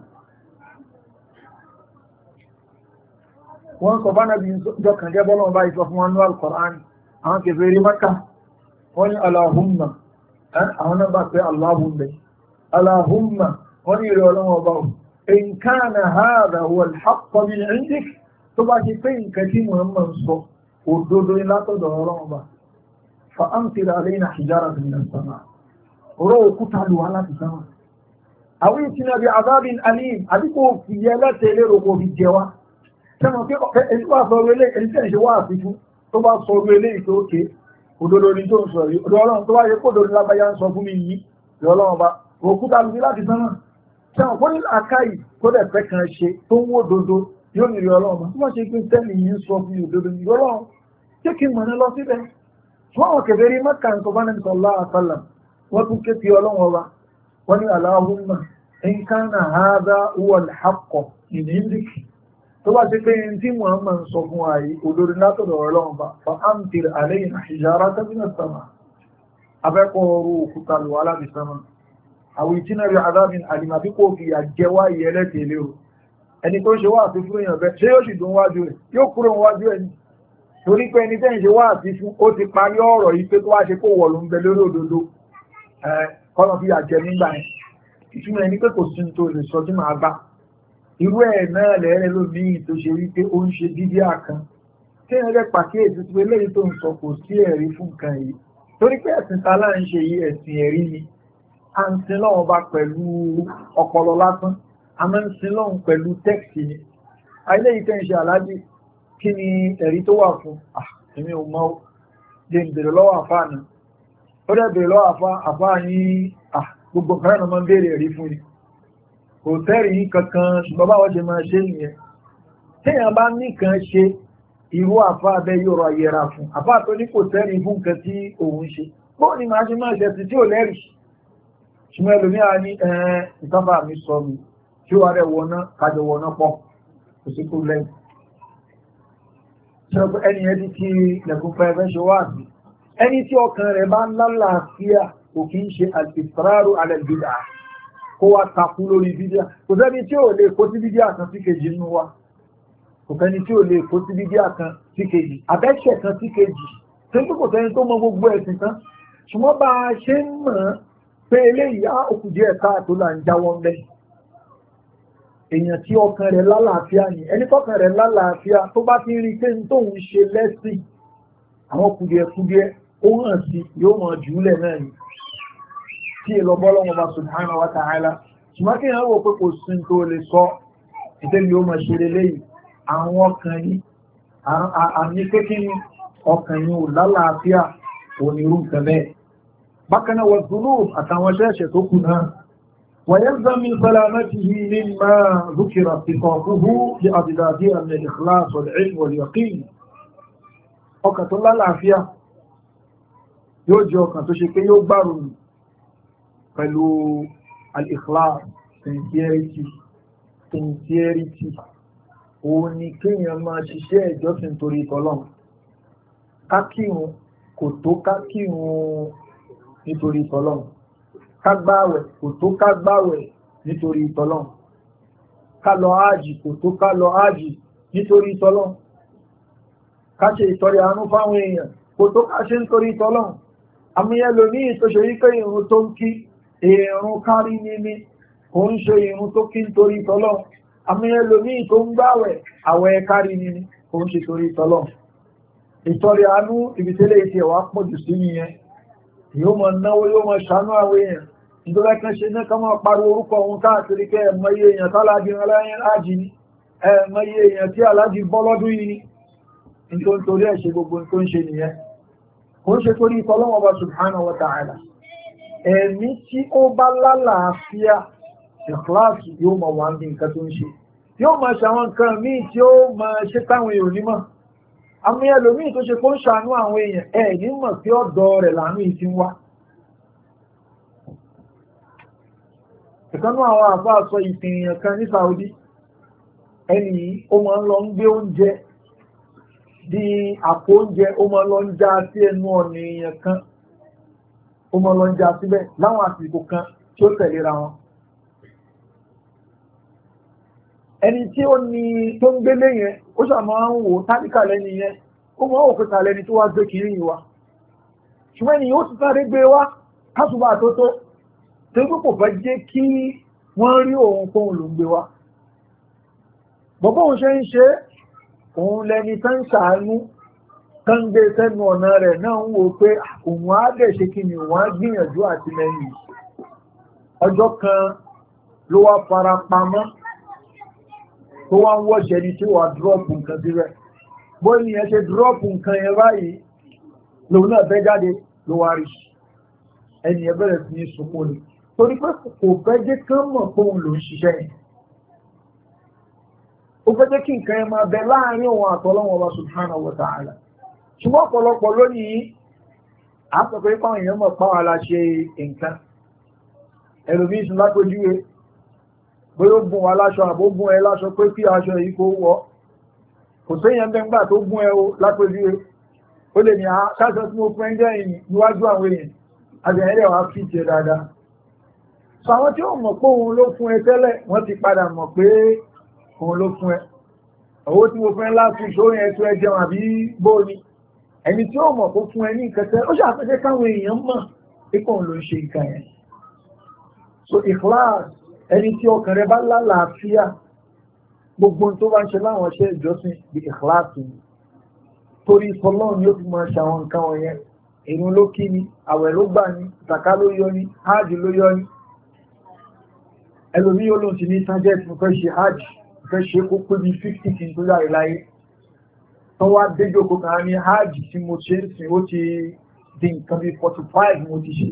wọ́n sọ fánàbí jọkàn jẹ́ bọ́lọ̀ bá ìsọ fún wọn ní Al-Qur'an àwọn kèfèrí Mẹ́kà wọ́n ní Allahumma àwọn náà bá pé Allahumma wọ́n ní ìrẹ̀ ọlọ́wọ́ bá in kana hadha huwa al-haqq min 'indik tó bá ṣe pé nǹkan tí Muhammad sọ òdodo ní látọ̀dọ̀ ọlọ́wọ́ bá fa amtir alayna hijaratan min as-sama' ọ̀rọ̀ òkúta lù wá láti sánmà àwọn ìtìnà bí azabin alim àdíkò fi yẹ lẹ́tẹ̀ẹ́lẹ́ rògbò fi jẹ wá sẹ́wọ̀n pé èyí bá sọ orí eléyìí tẹ́ ṣe wá àfikún tó bá sọ orí eléyìí tó ké òdodo ní tó ń sọ yìí òdodo ọlọ́run tó wá yẹ kó òdodo lábáyá ń sọ fún mi yìí ọlọ́run bá òkúta lù mí láti sánmà sẹ́wọ̀n kó ní àkáyì kó dẹ̀ fẹ́ kan ṣe tó ń wó òdodo yóò ní rí ọlọ́run bá wọ́n ṣe pé tẹ́lẹ̀ yìí ń sọ fún mi òdodo ní ọlọ́run jẹ́ kí n mọ̀ ní lọ síbẹ̀ fún àwọn kèfèrí Mẹ́kà ń sọ bá nàbì sallallahu alaihi wasallam wọ́n tún ké pe ọlọ́run ọba wọ́n ní Allahumma in kana hadha huwa al-haqq min indik tó bá ṣe pé tí Muhammad sọ fún wa yìí òdodo látọ̀dọ̀ ọlọ́run ọba fa amtir alayna hijaratan min as-sama' abẹ́kọ̀ ọrọ̀ òkúta lù wá láti sánmà àwọn ìtínà rí adámin àlìmà bí kò fi àjẹwà ìyẹlẹ́tẹ̀lé o ẹni tó ṣe wá àti fún èèyàn bẹ́ẹ̀ ṣé yóò sì dùn wájú rẹ̀ yóò kúrò wájú ẹni torí pé ẹni tẹ́yìn ṣe wá àti fún ó ti parí ọ̀rọ̀ yìí pé tó wá ṣe kó wọ̀ ló ń bẹ lórí òdodo kọ́nà fi àjẹ nígbà yẹn ìtumọ̀ ẹni pé kò sí tó lè sọ tí màá bá irú ẹ̀ náà lẹ́rẹ́ lómii tó ṣe wí pé ó ń ṣe bídíà kan kéèyàn rẹ̀ pàkíyèsí pé lẹ́yìn tó ń sọ kò sí ẹ̀rí fún nǹkan yìí torí pé ẹ̀sìn ta láà ń ṣe yìí ẹ̀sìn ẹ̀rí ni à ń sin lọ́wọ́ bá pẹ̀lú ọpọlọ lásán a máa ń sin lọ́wọ́ pẹ̀lú tẹ́kìtì ni eléyìí tẹ́ ń ṣe aláàjì kí ni ẹ̀rí tó wà fún èmi ò mọ̀ jẹ́ ń bèrè lọ́wọ́ àfáà ni ó dẹ̀ bèrè lọ́wọ́ àfáà yín gbogbo kan náà máa ń béèrè ẹ̀rí fún ni kò tẹ́rì yín kankan ṣùgbọ́n báwọn ṣe máa ṣe nìyẹn téèyàn bá nìkan ṣe irú àfáà bẹ́ẹ̀ yóò rọ ayẹra fún àfáà tó ní kò tẹ́rì fún nǹkan tí òun ṣe bóun ni màá ṣe máa ṣe sí tí ò lẹ́rìí ṣùgbọ́n ẹlòmíà ní ìtọ́fà mi sọ mi tí ó wà rẹ̀ wọná kájọ wọná pọ̀ kò sí kú lẹ́yìn ṣọ́pọ̀ ẹni ẹni tí lẹ́kùn fẹ́ ṣe wá sí ẹni tí ọkàn rẹ̀ bá lálàáfíà kò kí ń ṣe al-israru ala al-bid'ah kó wá takú lórí bídíà kò sẹ́ni tí ò lè kó sí bídíà kan sí kejì nínú wa kò sẹ́ni tí ò lè kó sí bídíà kan sí kejì abẹ́ṣẹ̀ kan sí kejì tó ń kò sẹ́ni tó mọ gbogbo ẹ̀sìn tán ṣùgbọ́n bá a ṣe ń mọ̀ pé eléyìí á òkú díẹ̀ káàtó là ń jáwọ́ ńbẹ́ èèyàn tí ọkàn rẹ̀ lálàáfíà ni ẹni tọ́kàn rẹ̀ lálàáfíà tó bá ti rí pé ní tóun ṣe lẹ́sìn àwọn kùdìẹ̀kùdìẹ̀ ó hàn sí yóò mọ̀ jùúlẹ̀ náà ni tí ìlọ́bọ́ lọ́wọ́ bá subhanahu wa ta'ala ṣùgbọ́n kí wọ́n wò pé kò sí tó lè sọ ìtẹ́lẹ̀ yóò mọ̀ ṣe lélẹ́yìí àwọn ọkàn yìí àmì kékeré ọkàn yìí ò lálàáfíà onírú nǹkan bẹ́ẹ̀ bákan náà wọ́n dúró àtàwọn ṣẹ́ẹ̀ṣẹ̀ tó kù náà ويلزم من سلامته مما ذكر اتفاقه بأضدادها من الإخلاص والعلم واليقين ọkàn tó lálàáfíà yóò jẹ́ ọkàn tó ṣe pé yóò gbárùn pẹ̀lú al-ikhlas sincerity òun ni kéèyàn máa ṣiṣẹ́ ìjọsìn torí tọ́lọ́n kákìrún kò tó kákìrún nítorí tọ́lọ́n kágbáwẹ̀ kò tó kágbáwẹ̀ nítorí tọ́lọ́n kálọ ájì kò tó kálọ ájì nítorí tọ́lọ́n káṣe ìtọrẹ àánú fáwọn èèyàn kò tó káṣe nítorí tọ́lọ́n àmúyẹ́lò ní ìtòṣe wípé ìrun tó ń kí ìrun kárí níní kò ń ṣe ìrun tó kí nítorí tọ́lọ́n àmúyẹ́lò ní ìtò ń gbáwẹ̀ àwẹ̀ kárí níní kò ń ṣe torí tọ́lọ́n ìtọrẹ àánú ibìtẹ́lẹ̀ ìtì ẹ̀wà pọ̀jù sí nìyẹn yóò mọ̀ náwó yóò mọ̀ ṣàánú àwọn èèyàn nítorí kan ṣe náà ká máa pariwo orúkọ òun káàkiri kẹ́ ẹ̀mọye èèyàn tálájì aláàjì ní ẹ̀mọye èèyàn tí aláàjì bọ́ lọ́dún yìí ní nítorí ẹ̀ ṣe gbogbo tó ń ṣe nìyẹn kò ń ṣe torí ìtọ́lọ́wọ́ bá subhanahu wa ta'ala ẹ̀mí tí ó bá lálàáfíà ìkíláàsì yóò mọ̀ wá ní nǹkan tó ń ṣe yóò máa ṣe àwọn nǹkan míì tí ó máa ṣe táwọn èèyàn onímọ̀ àmì ẹlòmíì tó ṣe kó ń ṣàánú àwọn èèyàn ẹ̀ ní mọ̀ sí ọ̀dọ̀ rẹ̀ làánú yìí ti ń wá. ìkànnú àwọn àbá sọ ìpìyàn kan ní Saudi ẹni yìí ó máa ń lọ ń gbé oúnjẹ di àpò oúnjẹ ó máa ń lọ ń já sí ẹnu ọ̀nà èèyàn kan ó máa ń lọ ń já síbẹ̀ láwọn àsìkò kan tí ó tẹ̀léra wọn. ẹni tí ó ní tó ń gbélé yẹn ó ṣàmọ́ ń wò tálíkà lẹ́ni yẹn ó mọ́ òkúta lẹ́ni tó wá gbé kiri yìí wá ṣùgbọ́n ẹni yóò ti sáré gbé wá kásùbà tó tó tó kò fẹ́ jẹ́ kí wọ́n rí òun kóhun ló ń gbé wá bọ́bọ́ òun ṣe ń ṣe òun lẹni tán ṣàánú tán gbé sẹ́nu ọ̀nà rẹ̀ náà ń wò pé òun á dẹ̀ ṣe kí ni òun á gbìyànjú àti lẹ́yìn ọjọ́ kan ló wá fara pamọ́ tó wá ń wọ́ṣẹ́ ní tí wà dúrọ́pù nǹkan sí rẹ̀ bó ní ẹ ṣe dúrọ́pù nǹkan yẹn báyìí lòun náà bẹ́ jáde ló wá rí ẹni ẹ bẹ̀rẹ̀ sí ní sunkún ni torí pé kò fẹ́ jẹ́ kán mọ̀ pé òun ló ń ṣiṣẹ́ yẹn ó fẹ́ jẹ́ kí nǹkan yẹn máa bẹ láàrin òun àtọ́lọ́wọ́n ọba subhanahu wa ta'ala ṣùgbọ́n ọ̀pọ̀lọpọ̀ lónìí à ń sọ pé káwọn èèyàn mọ̀ páwọn aláṣẹ nǹkan ẹlòmíín sùn lápòjúwe bóyá ó gún wa láṣọ àbó gún ẹ láṣọ pé kí aṣọ yìí kó wọ́ kò séyàn bẹ́ngbà tó gún ẹ o lápòjúwe ó lè ní aṣáṣọ tí mo fún ẹjẹ́ yìí níwájú àwọn èèyàn àjẹ̀yẹ́rẹ́ wa fi tiẹ̀ dáadáa sọ àwọn tí ó mọ̀ pé òun ló fún ẹ tẹ́lẹ̀ wọ́n ti padà mọ̀ pé òun ló fún ẹ owó tí mo fẹ́ láti ṣó yẹn tó ẹ jẹun àbí bó ni ẹni tí ó mọ̀ kó fún ẹ ní nǹkan tẹ́ ó ṣàfẹ́fẹ́ káwọn èèyàn mọ̀ pé kóun ló ń ṣe nǹkan yẹn. So ikhlas ẹni tí ọkàn rẹ bá lálàáfíà gbogbo tó bá ń ṣe láwọn iṣẹ́ ìjọsìn bí ikhlas ni torí ìfọlọ́run ni ó fi máa ṣàwọn nǹkan wọ̀nyẹn ìrun ló kí ni àwẹ̀ ló gbà ní zaka ló yọ ní hajj ló yọ ní ẹlòmí yóò lóun ti ní target mo fẹ́ ṣe hajj mo fẹ́ ṣe kó pé bí 50 kí n tó láre láyé tó wá déjòkó kan ní hajj tí mo ṣe ń sìn ó ti di nǹkan bí 45 mo ti ṣe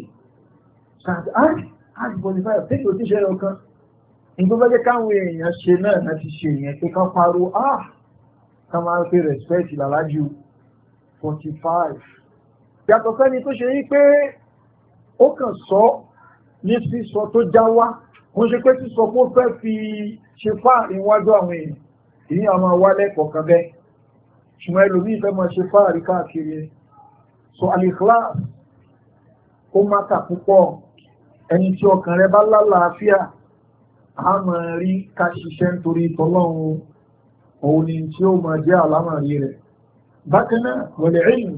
hajj 45 tí kò ti ṣe ẹ̀rọ kan nígbà bá jẹ́ káwọn èèyàn ṣe náà náà ti ṣe ìyẹn pé ká parọ́ ká máa ń pè respect làlájú 45 yàtọ̀ sẹ́ni tó ṣe yí pé ó kàn sọ ní sísọ tó já wá wọ́n ṣe pé sísọ kó fẹ́ fi ṣe fáàrí wájú àwọn èèyàn ìní àwọn wálẹ̀ kọ̀ọ̀kan bẹ́ẹ̀ ṣùgbọ́n ẹlòmíì fẹ́ máa ṣe fáàrí káàkiri so al-ikhlas ó máta púpọ̀ ẹni tí ọkàn rẹ bá lálàáfíà a máa rí ká ṣiṣẹ́ nítorí tọ́lọ́run òun ni tí ó máa jẹ́ àlámàrí rẹ̀ bákan náà wal-ilm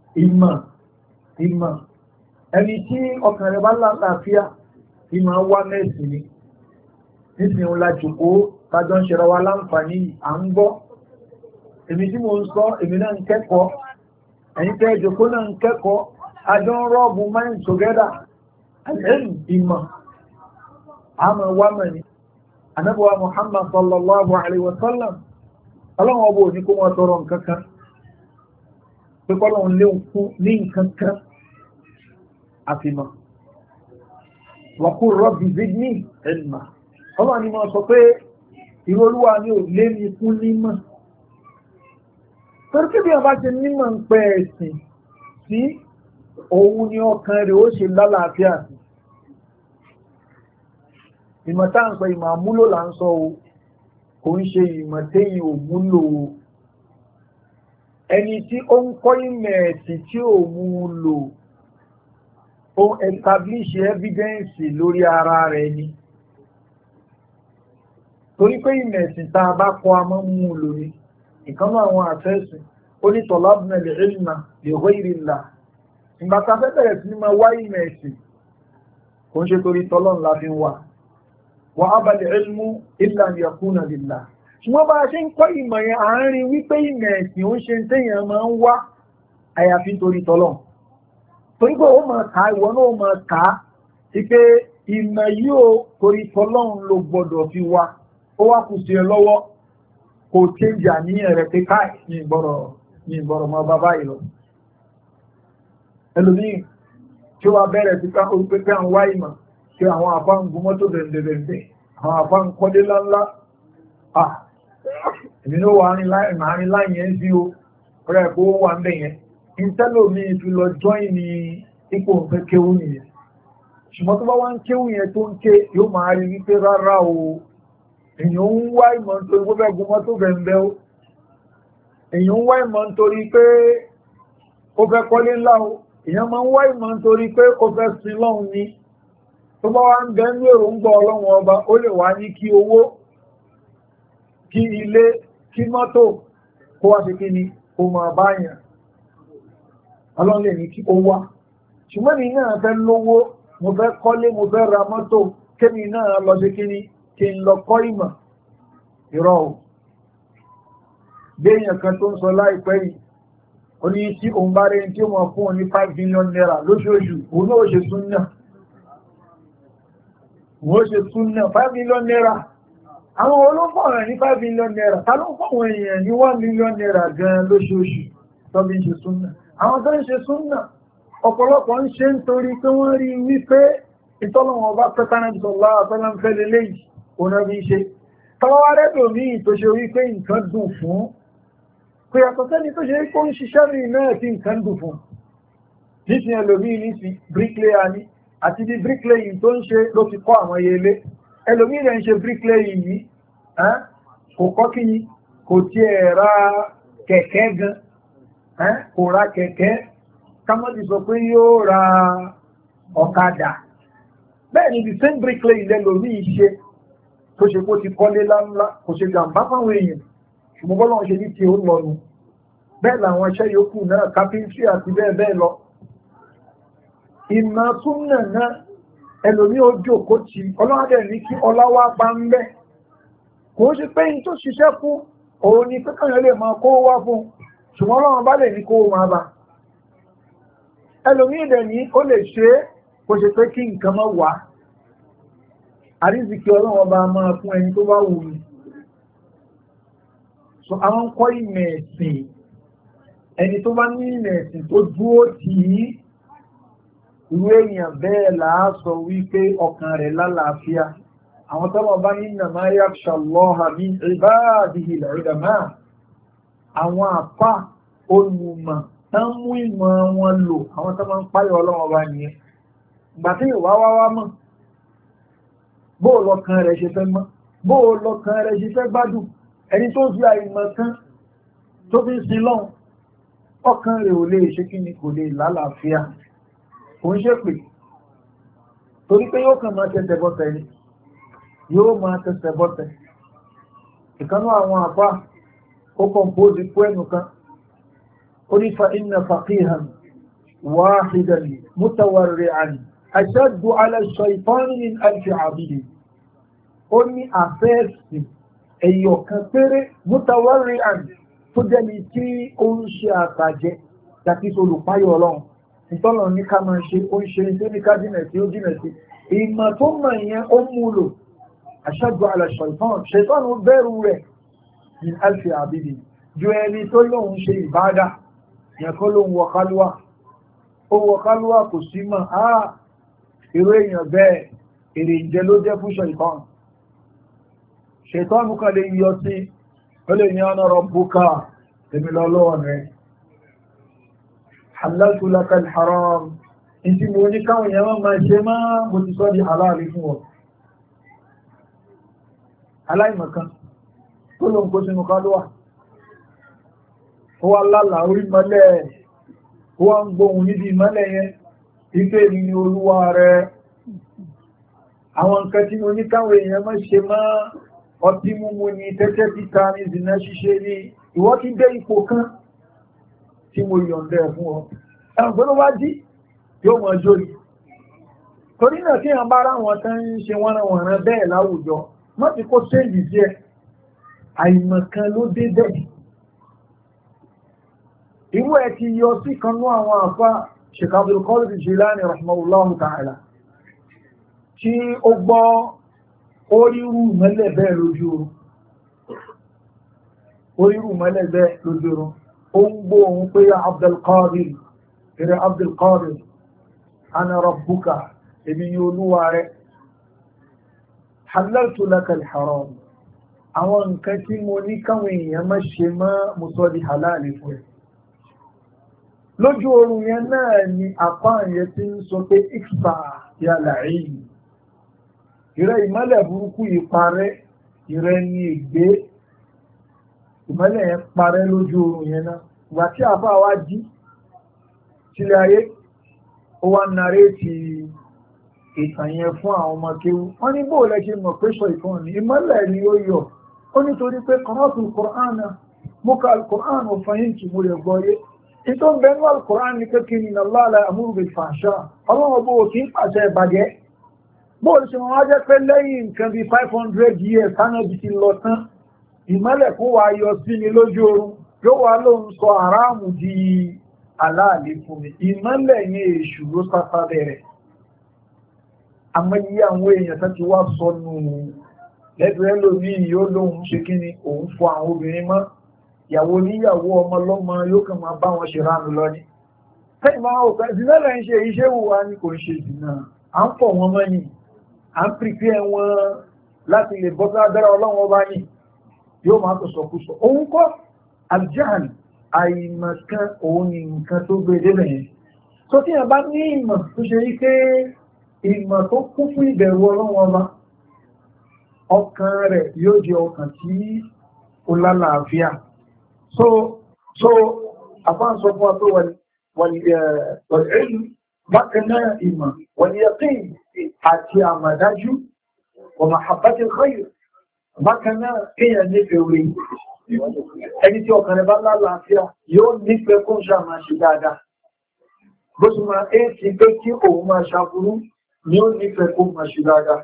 ìmọ̀ ẹni tí ọkàn rẹ̀ bá lálàáfíà ìmọ̀ wá mẹ́sìn ni nísìnyí wọn lájòkó tájọ́ ń ṣẹra wa láǹfààní à ń gbọ́ èmi tí mo ń sọ èmi náà ń kẹ́kọ̀ọ́ ẹ̀yin tẹ́ ìjòkó náà ń kẹ́kọ̀ọ́ àjọ ń rọ́ọ̀bù mind together ẹ̀yìn ìmọ̀ àmọ̀ wá mọ̀ ni anábọ̀wá Muhammad sallallahu alayhi wa sallam ọlọ́run ọbọ̀ òní kó wọ́n tọrọ nǹkan kan pé kọ́lọ́run léwu fún ní nǹkan kan àfihàn wàkú rọ́bì zidni ilma ọlọ́run ni mo sọ pé ìrọlúwa ni ò lé mi fún nímọ̀ torí bí wọ́n bá ti nímọ̀ ń pẹ́ ẹ̀sìn sí òun ni ọkàn rẹ̀ ó ṣe lálàáfíà sí ìmọ̀ tá à ń sọ ìmọ̀ àmúlò là ń sọ o kò ń ṣe ìmọ̀ téyìn ò múlò o ẹni tí ó ń kọ́ ìmọ̀ ẹ̀sìn tí ò mú un lò ó establish evidence lórí ara rẹ̀ ni torí pé ìmọ̀ ẹ̀sìn tá a bá kọ́ a máa ń mú un lò ní ìkànnì àwọn àfẹ́sìn ó ní talabna al-ilma li ghayri Allah ìgbà tá a fẹ́ bẹ̀rẹ̀ sí ní máa wá ìmọ̀ ẹ̀sìn kò ń ṣe torí tọ́lọ́run la fi ń wà wa aba al-ilmu illa an yakuna lillah ṣùgbọ́n bá a ṣe ń kọ́ ìmọ̀ yẹn àárín wípé ìmọ̀ ẹ̀sìn ó ṣe ń téèyàn máa ń wá àyàfi torí tọ́lọ́run torí pé ó máa kà á ìwọ náà ó máa kà á sí pé ìmọ̀ yìí ó torí tọ́lọ́run ló gbọ́dọ̀ fi wá ó wá kù sí ẹ lọ́wọ́ kò change àníyàn rẹ̀ pé káì ní ìgbọ̀rọ̀ mọ́ bàbá yìí lọ ẹlòmíì tí ó wá bẹ̀rẹ̀ sí ká orúkọ pé àwọn wá ìmọ̀ tí àwọn àbá ń gun mọ́tò bẹ̀rẹ̀ àwọn àbá ń kọ́lé láńlá èmi ló wà ní láì yẹn sí o rẹ̀ kó wà ń bẹ̀ yẹn ìtẹ́lòmí fi lọ join ní ipò ń fẹ́ kéwú nìyẹn ṣùgbọ́n tó bá wá ń kéwú yẹn tó ń ké yóò máa rí wípé rárá o èèyàn ń wá ìmọ̀ nítorí pé fẹ́ gun mọ́tò bẹ̀rẹ̀ o èèyàn ń wá ìmọ̀ nítorí pé ó fẹ́ kọ́lé ńlá o èèyàn máa ń wá ìmọ̀ nítorí pé ó fẹ́ sin lọ́hùn ni tó bá wá ń bẹ ní èròǹgbà ọlọ́run ọba ó lè wá ní kí owó kí ilé kí mọ́tò kó wá sí kí ni kó máa báyàn ọlọ́run lè ní kí ó wá ṣùgbọ́n ní náà fẹ́ lówó mo fẹ́ kọ́lé mo fẹ́ ra mọ́tò kémi náà lọ sí kí ni kí n lọ kọ́ ìmọ̀ irọ́ o béèyàn kan tó ń sọ láìpẹ́ yìí ó ní tí òun bá rẹ̀ tí ó mọ̀ fún òun ní 5 million naira lóṣooṣù òun náà ó ṣe súnnà wọ́n ṣe súnnà 5 million naira àwọn olóńfọ̀ rẹ̀ ní 5 million naira ta ló ń fọ̀wọ̀n èèyàn ní 1 million naira gan lóṣooṣù tó bí ń ṣe súnnà àwọn tó ń ṣe súnnà ọ̀pọ̀lọpọ̀ ń ṣe nítorí pé wọ́n rí wípé ìtọ́lọ̀wọ̀n bá pẹ́tánàbìsọ̀lá àtọ́lámfẹ́ lélẹ́yìí òun bí ṣe tọ́wọ́rẹ́dò ní tó ṣe wípé nǹkan dùn fún pé yàtọ̀ sẹ́ni tó ṣe kó ń ṣiṣẹ́ rí náà tí nǹkan dùn fún nísìn ẹlòmíì nísìn bricklayer ni àti bí bricklaying tó ń ṣe ló fi kọ́ àwọn ilé ẹlòmíì rẹ̀ ń ṣe bricklaying yìí kò kọ́ kí ni kò tiẹ̀ ra kẹ̀kẹ́ gan kò ra kẹ̀kẹ́ kámọ́dì sọ pé yóò ra ọ̀kadà bẹ́ẹ̀ ni the same bricklayer ilẹ̀ lórí iṣẹ́ tó ṣe kó ti kọ́lé láńlá kò ṣe jàǹbá fáwọn èèyàn ṣùgbọ́n bọ́lọ́run ṣe ní tí ó lọ́nu bẹ́ẹ̀ làwọn iṣẹ́ yòókù náà kápẹ́ńtì àti bẹ́ẹ̀ bẹ́ẹ̀ lọ. ìmọ̀ súnnà náà ẹlòmí ó jókòó tí ọlọ́dẹ̀ ní kí ọláwá bá ń bẹ́ kò ó ṣe pé yìí tó ṣiṣẹ́ fún òun ni pé kàyàn lè máa kó wá fún ṣùgbọ́n ọlọ́run bá lè ní kó máa bá ẹlòmí ìdẹ̀ ní ó lè ṣe é kò ṣe pé kí nǹkan máa wà àríṣìkí ọlọ́run bá máa fún ẹni tó bá wù ní. so àwọn kọ́ ìmọ̀ ẹ̀sìn ẹni tó bá ní ìmọ̀ ẹ̀sìn tó dúró tì í ìwé èèyàn bẹ́ẹ̀ láàásọ wípé ọkàn rẹ̀ lálàáfíà àwọn tọ́lọ̀ bá ní innama yakhsha Allaha min ibadihi al-ulama àwọn àpá olùmọ̀ tán mú ìmọ̀ wọn lò àwọn tó máa ń páyọ̀ ọlọ́wọ́ bá nìyẹn ìgbà tí ìwà wá mọ̀ bóò lọ́kàn rẹ̀ ṣe fẹ́ mọ́ bóò lọ́kàn rẹ̀ ṣe fẹ́ gbádùn ẹni tó fi àìmọ̀ kan tó fi ń sin lọ́hùn ọkàn rẹ̀ ò lè ṣe kí ni kò lè lálàáfíà kò ń ṣe pè torí pé yóò kàn máa tẹsẹ̀ bọ́tẹ̀ ni yóò máa tẹsẹ̀ bọ́tẹ̀ ìkanú àwọn àpá ó kọ̀mpóòsì pẹ́ẹ̀nù kan ó ní fa inna faqihan wahidan mutawarri'an ashaddu ala shaytani min alfi abidi ó ní àfẹ́ẹ̀sì ẹ̀yọ̀ kan péré mutawarri'an tó jẹ́ni tí ó ń ṣe àtàjẹ́ tàbí olùpáyọ̀ ọlọ́run ìtọ́lọ̀ ní ká máa ṣe ó ń ṣe ní ní ká jìnà sí ó jìnà sí ìmọ̀ tó mọ̀ ìyẹn ó mú lò ashaddu ala shaytan ṣẹ̀tọ́nù bẹ̀rù rẹ̀ ní alfi àbídì ju ẹni tó lóun ṣe ìbádà yẹn kó lóun wọ kálúwà ó wọ kálúwà kò sí mọ̀ irú èèyàn bẹ́ẹ̀ èrè ìjẹ ló jẹ́ fún ṣẹ̀tọ́nù kan lè yọ sí ó lè ní ana rabbuka èmi lọ́lọ́wọ́ rẹ̀ halaltu laka al-haram inti mo ní káwọn èèyàn máa ṣe máa mo ti sọ di halali fún ọ aláìmọ̀kan tó ló ń kó sínú kálúwà ó wá lálà orí mọ́lẹ̀ ó wá ń gbóhùn níbi ìmọ́lẹ̀ yẹn ipé mi ni olúwa rẹ̀ àwọn nǹkan tí mo ní káwọn èèyàn máa ṣe máa ọtí múmu ni tẹ́tẹ́ títa ní zina ṣíṣe ní ìwọ ti dé ipò kan tí mo yọ̀ǹdẹ̀ fún ọ ẹ̀rùn tó ló wá jí yóò mọ̀ jórí torí náà tí a bá ráwọn tán ń ṣe wọ́nranwọ̀nran bẹ́ẹ̀ láwùjọ wọ́n ti kó séèjì sí ẹ̀ àìmọ̀kan ló dé bẹ́ẹ̀ irú ẹ̀ ti yọ sí kanú àwọn àfá Sheikh Abdul Qadir Jilani rahimahullahu ta'ala tí ó gbọ́ orírù mẹ́lẹ̀ bẹ́ẹ̀ lójú oorun ó ń gbọ́ ohun pé ya Abdul Qadir ana rabbuka èmi ni olúwa rẹ̀ halaltu laka al-haram àwọn nǹkan tí mo ní káwọn èèyàn má ṣe má mo sọ di halali fún ẹ lójú oorun yẹn náà ni àpá yẹn ti ń sọ pé ikfa ya la'in ìrẹ́ ìmọ́lẹ̀ burúkú ìparẹ́ ìrẹ́ ní ìgbé ìmọ́lẹ̀ yẹn parẹ́ lójú oorun yẹn náà ìgbà tí àbá wá jí sílẹ̀ ayé ó wá narẹ́ ti ìtàn yẹn fún àwọn ọmọ kéwú wọ́n ní bóòlẹ̀ ṣe mọ̀ pé sọ ìkan ní ìmọ́lẹ̀ ni ó yọ ó nítorí pé qara'tu al-Qur'ana mo ka al-Qur'an ò fahimtu mo lè gbọ́ yé ìtọ́ ń bẹnu al-Qur'an ní kékeré ní Allah la ya'muru bil-fahsha ọlọ́wọ́ bó kí ń pàṣẹ ìbàjẹ́ bóòlù ṣe wọ́n wá jẹ́ pé lẹ́yìn nǹkan bí 500 years tánàbí ti lọ tán ìmọ́lẹ̀ kó wá yọ sí ni lójú oorun yóò wá lóun sọ àráàmù di aláàlè fún mi ìmọ́lẹ̀ yẹn èṣù ló sáfá bẹ̀rẹ̀ àmọ́ iye àwọn èèyàn tó ti wá sọnù lẹ́gbẹ̀ẹ́ lómi yóò lóun ṣe kí ni òun fọ àwọn obìnrin mọ́ ìyàwó oníyàwó ọmọ lọ́mọ yóò kàn máa bá wọn ṣe ránu lọ ní sẹ́yìn máa ò kàn ìdílé ń ṣe iṣẹ́ wùwá ni kò ń ṣe ìdìnnà à ń pọ̀ wọn mọ́ yìí à ń pìpì wọn láti lè bọ́ sábẹ́rẹ́ ọlọ́wọ́n bá yìí yóò máa tó sọkúsọ òun kọ́ aljahl àìmọ̀kan òun ni nǹkan tó gbé débẹ̀ yẹn tó tí yẹn bá ní ìmọ̀ tó ṣe yí pé ìmọ̀ tó kún fún ìbẹ̀rù ọlọ́wọ́n bá ọkàn rẹ̀ yóò jẹ́ ọkàn tí ó lálàáfíà so àfáà sọ fún wa pé wal ilm bákan náà ìmọ̀ wal yaqin àti àmàdájú wa mahabbatil khayr. Bákan náà kéèyàn nífẹ̀ẹ́ orí, ẹni tí ọkàn rẹ̀ bá lálàáfíà yóò nífẹ̀ẹ́ kó ń ṣàmà ṣe dáadáa. Bó ti máa éèkì pé kí òun máa ṣàbúrú ni ó nífẹ̀ẹ́ kó máa ṣe dáadáa.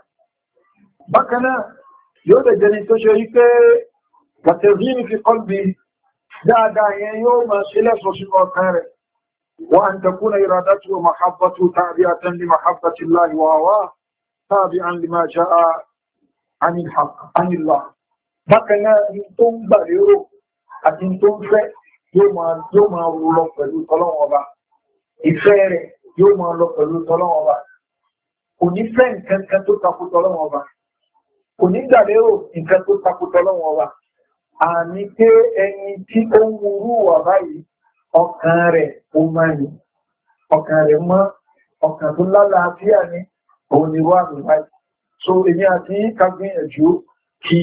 Bákan náà yóò lè jẹni tó ṣe rí pé wàtẹ̀zíní fi qalbi dáadáa yẹn yóò máa ṣe lẹ́sọ̀ sínú ọkàn rẹ̀. Wa an takuna iradatu wa mahabbatu tabi'atan li mahabbati Allahi wa hawa tabi'an lima ja'a anil haqq anillah. Bákan náà ní tó ń gbà lérò àti tó ń fẹ́ yóò máa rú lọ pẹ̀lú tọ́lọ́wọ́ ọba. Ìfẹ́ rẹ̀ yóò máa lọ pẹ̀lú tọ́lọ́wọ́ ọba. Kò ní fẹ́ nǹkan kan tó takò tọ́lọ́wọ́ ọba. Kò ní gbà lérò nǹkan tó takò tọ́lọ́wọ́ ọba. Àní pé ẹni tí ó ń wúrú wà báyìí, ọkàn rẹ̀ ó máa ní. Ọkàn rẹ̀ mọ́, ọkàn tó lálàáfíà ní òun ni wà ní báyìí. So èmi àti ká gbìyànjú kí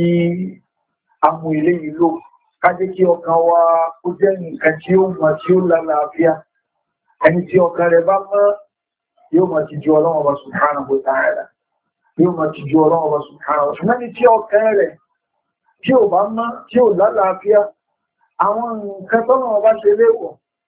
a mú ilé yìí lò, ká jẹ́ kí ọkàn wa ó jẹ́ nǹkan tí ó mọ̀ tí ó lálàáfíà. Ẹni tí ọkàn rẹ̀ bá mọ́ yóò mọ̀ ti ju Ọlọ́run Ọba subhanahu wa ta'ala. Yóò mọ̀ ti ju Ọlọ́run Ọba subhanahu wa ta'ala. Ṣùgbọ́n ní tí ọkàn rẹ̀ tí ò bá mọ́ tí ò lálàáfíà, àwọn nǹkan tọ́nà ọba ṣe léwọ̀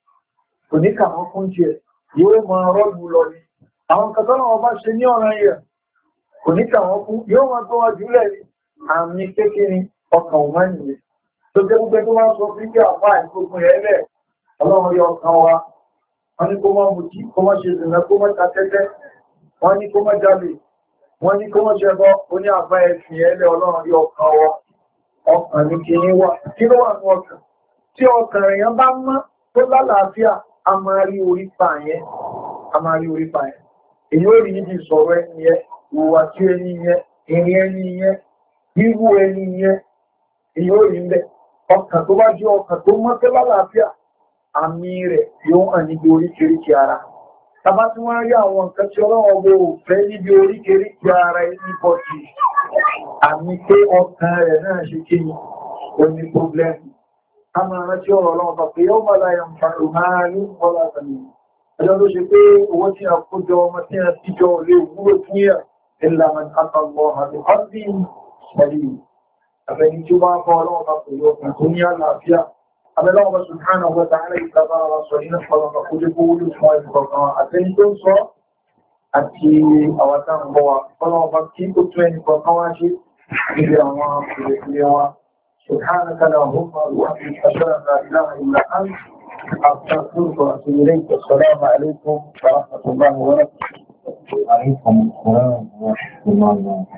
kò ní kà wọ́n fún tiẹ̀, yóò máa rọ́ọ̀lù lọ ni. Àwọn nǹkan tọ́nà ọba ṣe ní ọ̀ràn yẹ̀ kò ní kà wọ́n fún, yóò máa tó wá jùlẹ̀ ni. Àmì kékeré ọkàn ò máa nìyẹn. Tó jẹ́ gbogbo tó wá sọ fún kí àpá ìgbógun rẹ̀ lẹ̀, Ọlọ́run rí ọkàn wa. Wọ́n ní kó má mutí, kó má ṣe ìrìnà, kó má ta tẹ́tẹ́. Wọ́n ní kó má jalè. Wọ́n ní kó má ṣẹbọ. Ó ní àbá ẹ̀sìn ẹlẹ́ Ọlọ́run rí ọkàn wa. Ọkàn ní kí ní wà. Kí ló wà ní ọkàn? Tí ọkàn èèyàn bá mọ́ tó lálàáfíà, a máa rí orí pa yẹn. A máa rí orí pa yẹn. Èyí ó rí níbi ìsọ̀rọ̀ ẹni yẹn, ìwà tí ẹni yẹn, ìrìn ẹni yẹn, wíwú ẹni yẹn, èyí ó rí ńbẹ̀. Ọkàn tó bá jẹ́ ọkàn tó mọ́ tó lálàáfíà, àmì rẹ̀ yóò hàn níbi oríkèéríkèé ara. Tàbá tí wọ́n rí àwọn nǹkan tí Ọlọ́run ọgbọ́ òfẹ́ níbi oríkèéríkèé ara ẹni bọ́jì, àmì pé ọkàn rẹ̀ náà ṣe kí ni ó ní pọ́blẹ́mù. A máa rántí ọ̀rọ̀ Ọlọ́run bá pé yóò máa láyé àǹfààní máa ní ọlá àtàlẹ́. Ẹjọ́ ló ṣe pé owó tí a kó jọ ọmọ tí a ti jọ lè wúlò fún yà ìlànà àtàlọ́ àti ọ́dún ìṣẹ̀lẹ̀. Àfẹ́ni tí ó bá fọ́ Ọlọ́run bá pẹ̀lú ọkàn tó ní àlàáfíà. Abẹ́lọ́wọ́ subhanahu wa ta'ala ìtàbára wa sọ nínú ọ̀pọ̀lọpọ̀ kó jẹ́ kó wúlò fún ẹnìkọ̀ọ̀kan àtẹni tó ń sọ àti àwátá ń bọ̀ wa. Ọlọ́wọ́ kí ó tún ẹnìkọ̀ọ̀kan wá ṣe níbi àwọn ìrẹ̀lẹ̀ wa. سبحانك اللهم وبحمدك أشهد أن لا إله إلا أنت أستغفرك وأتوب إليك. السلام عليكم ورحمة الله وبركاته. وعليكم السلام ورحمة الله وبركاته.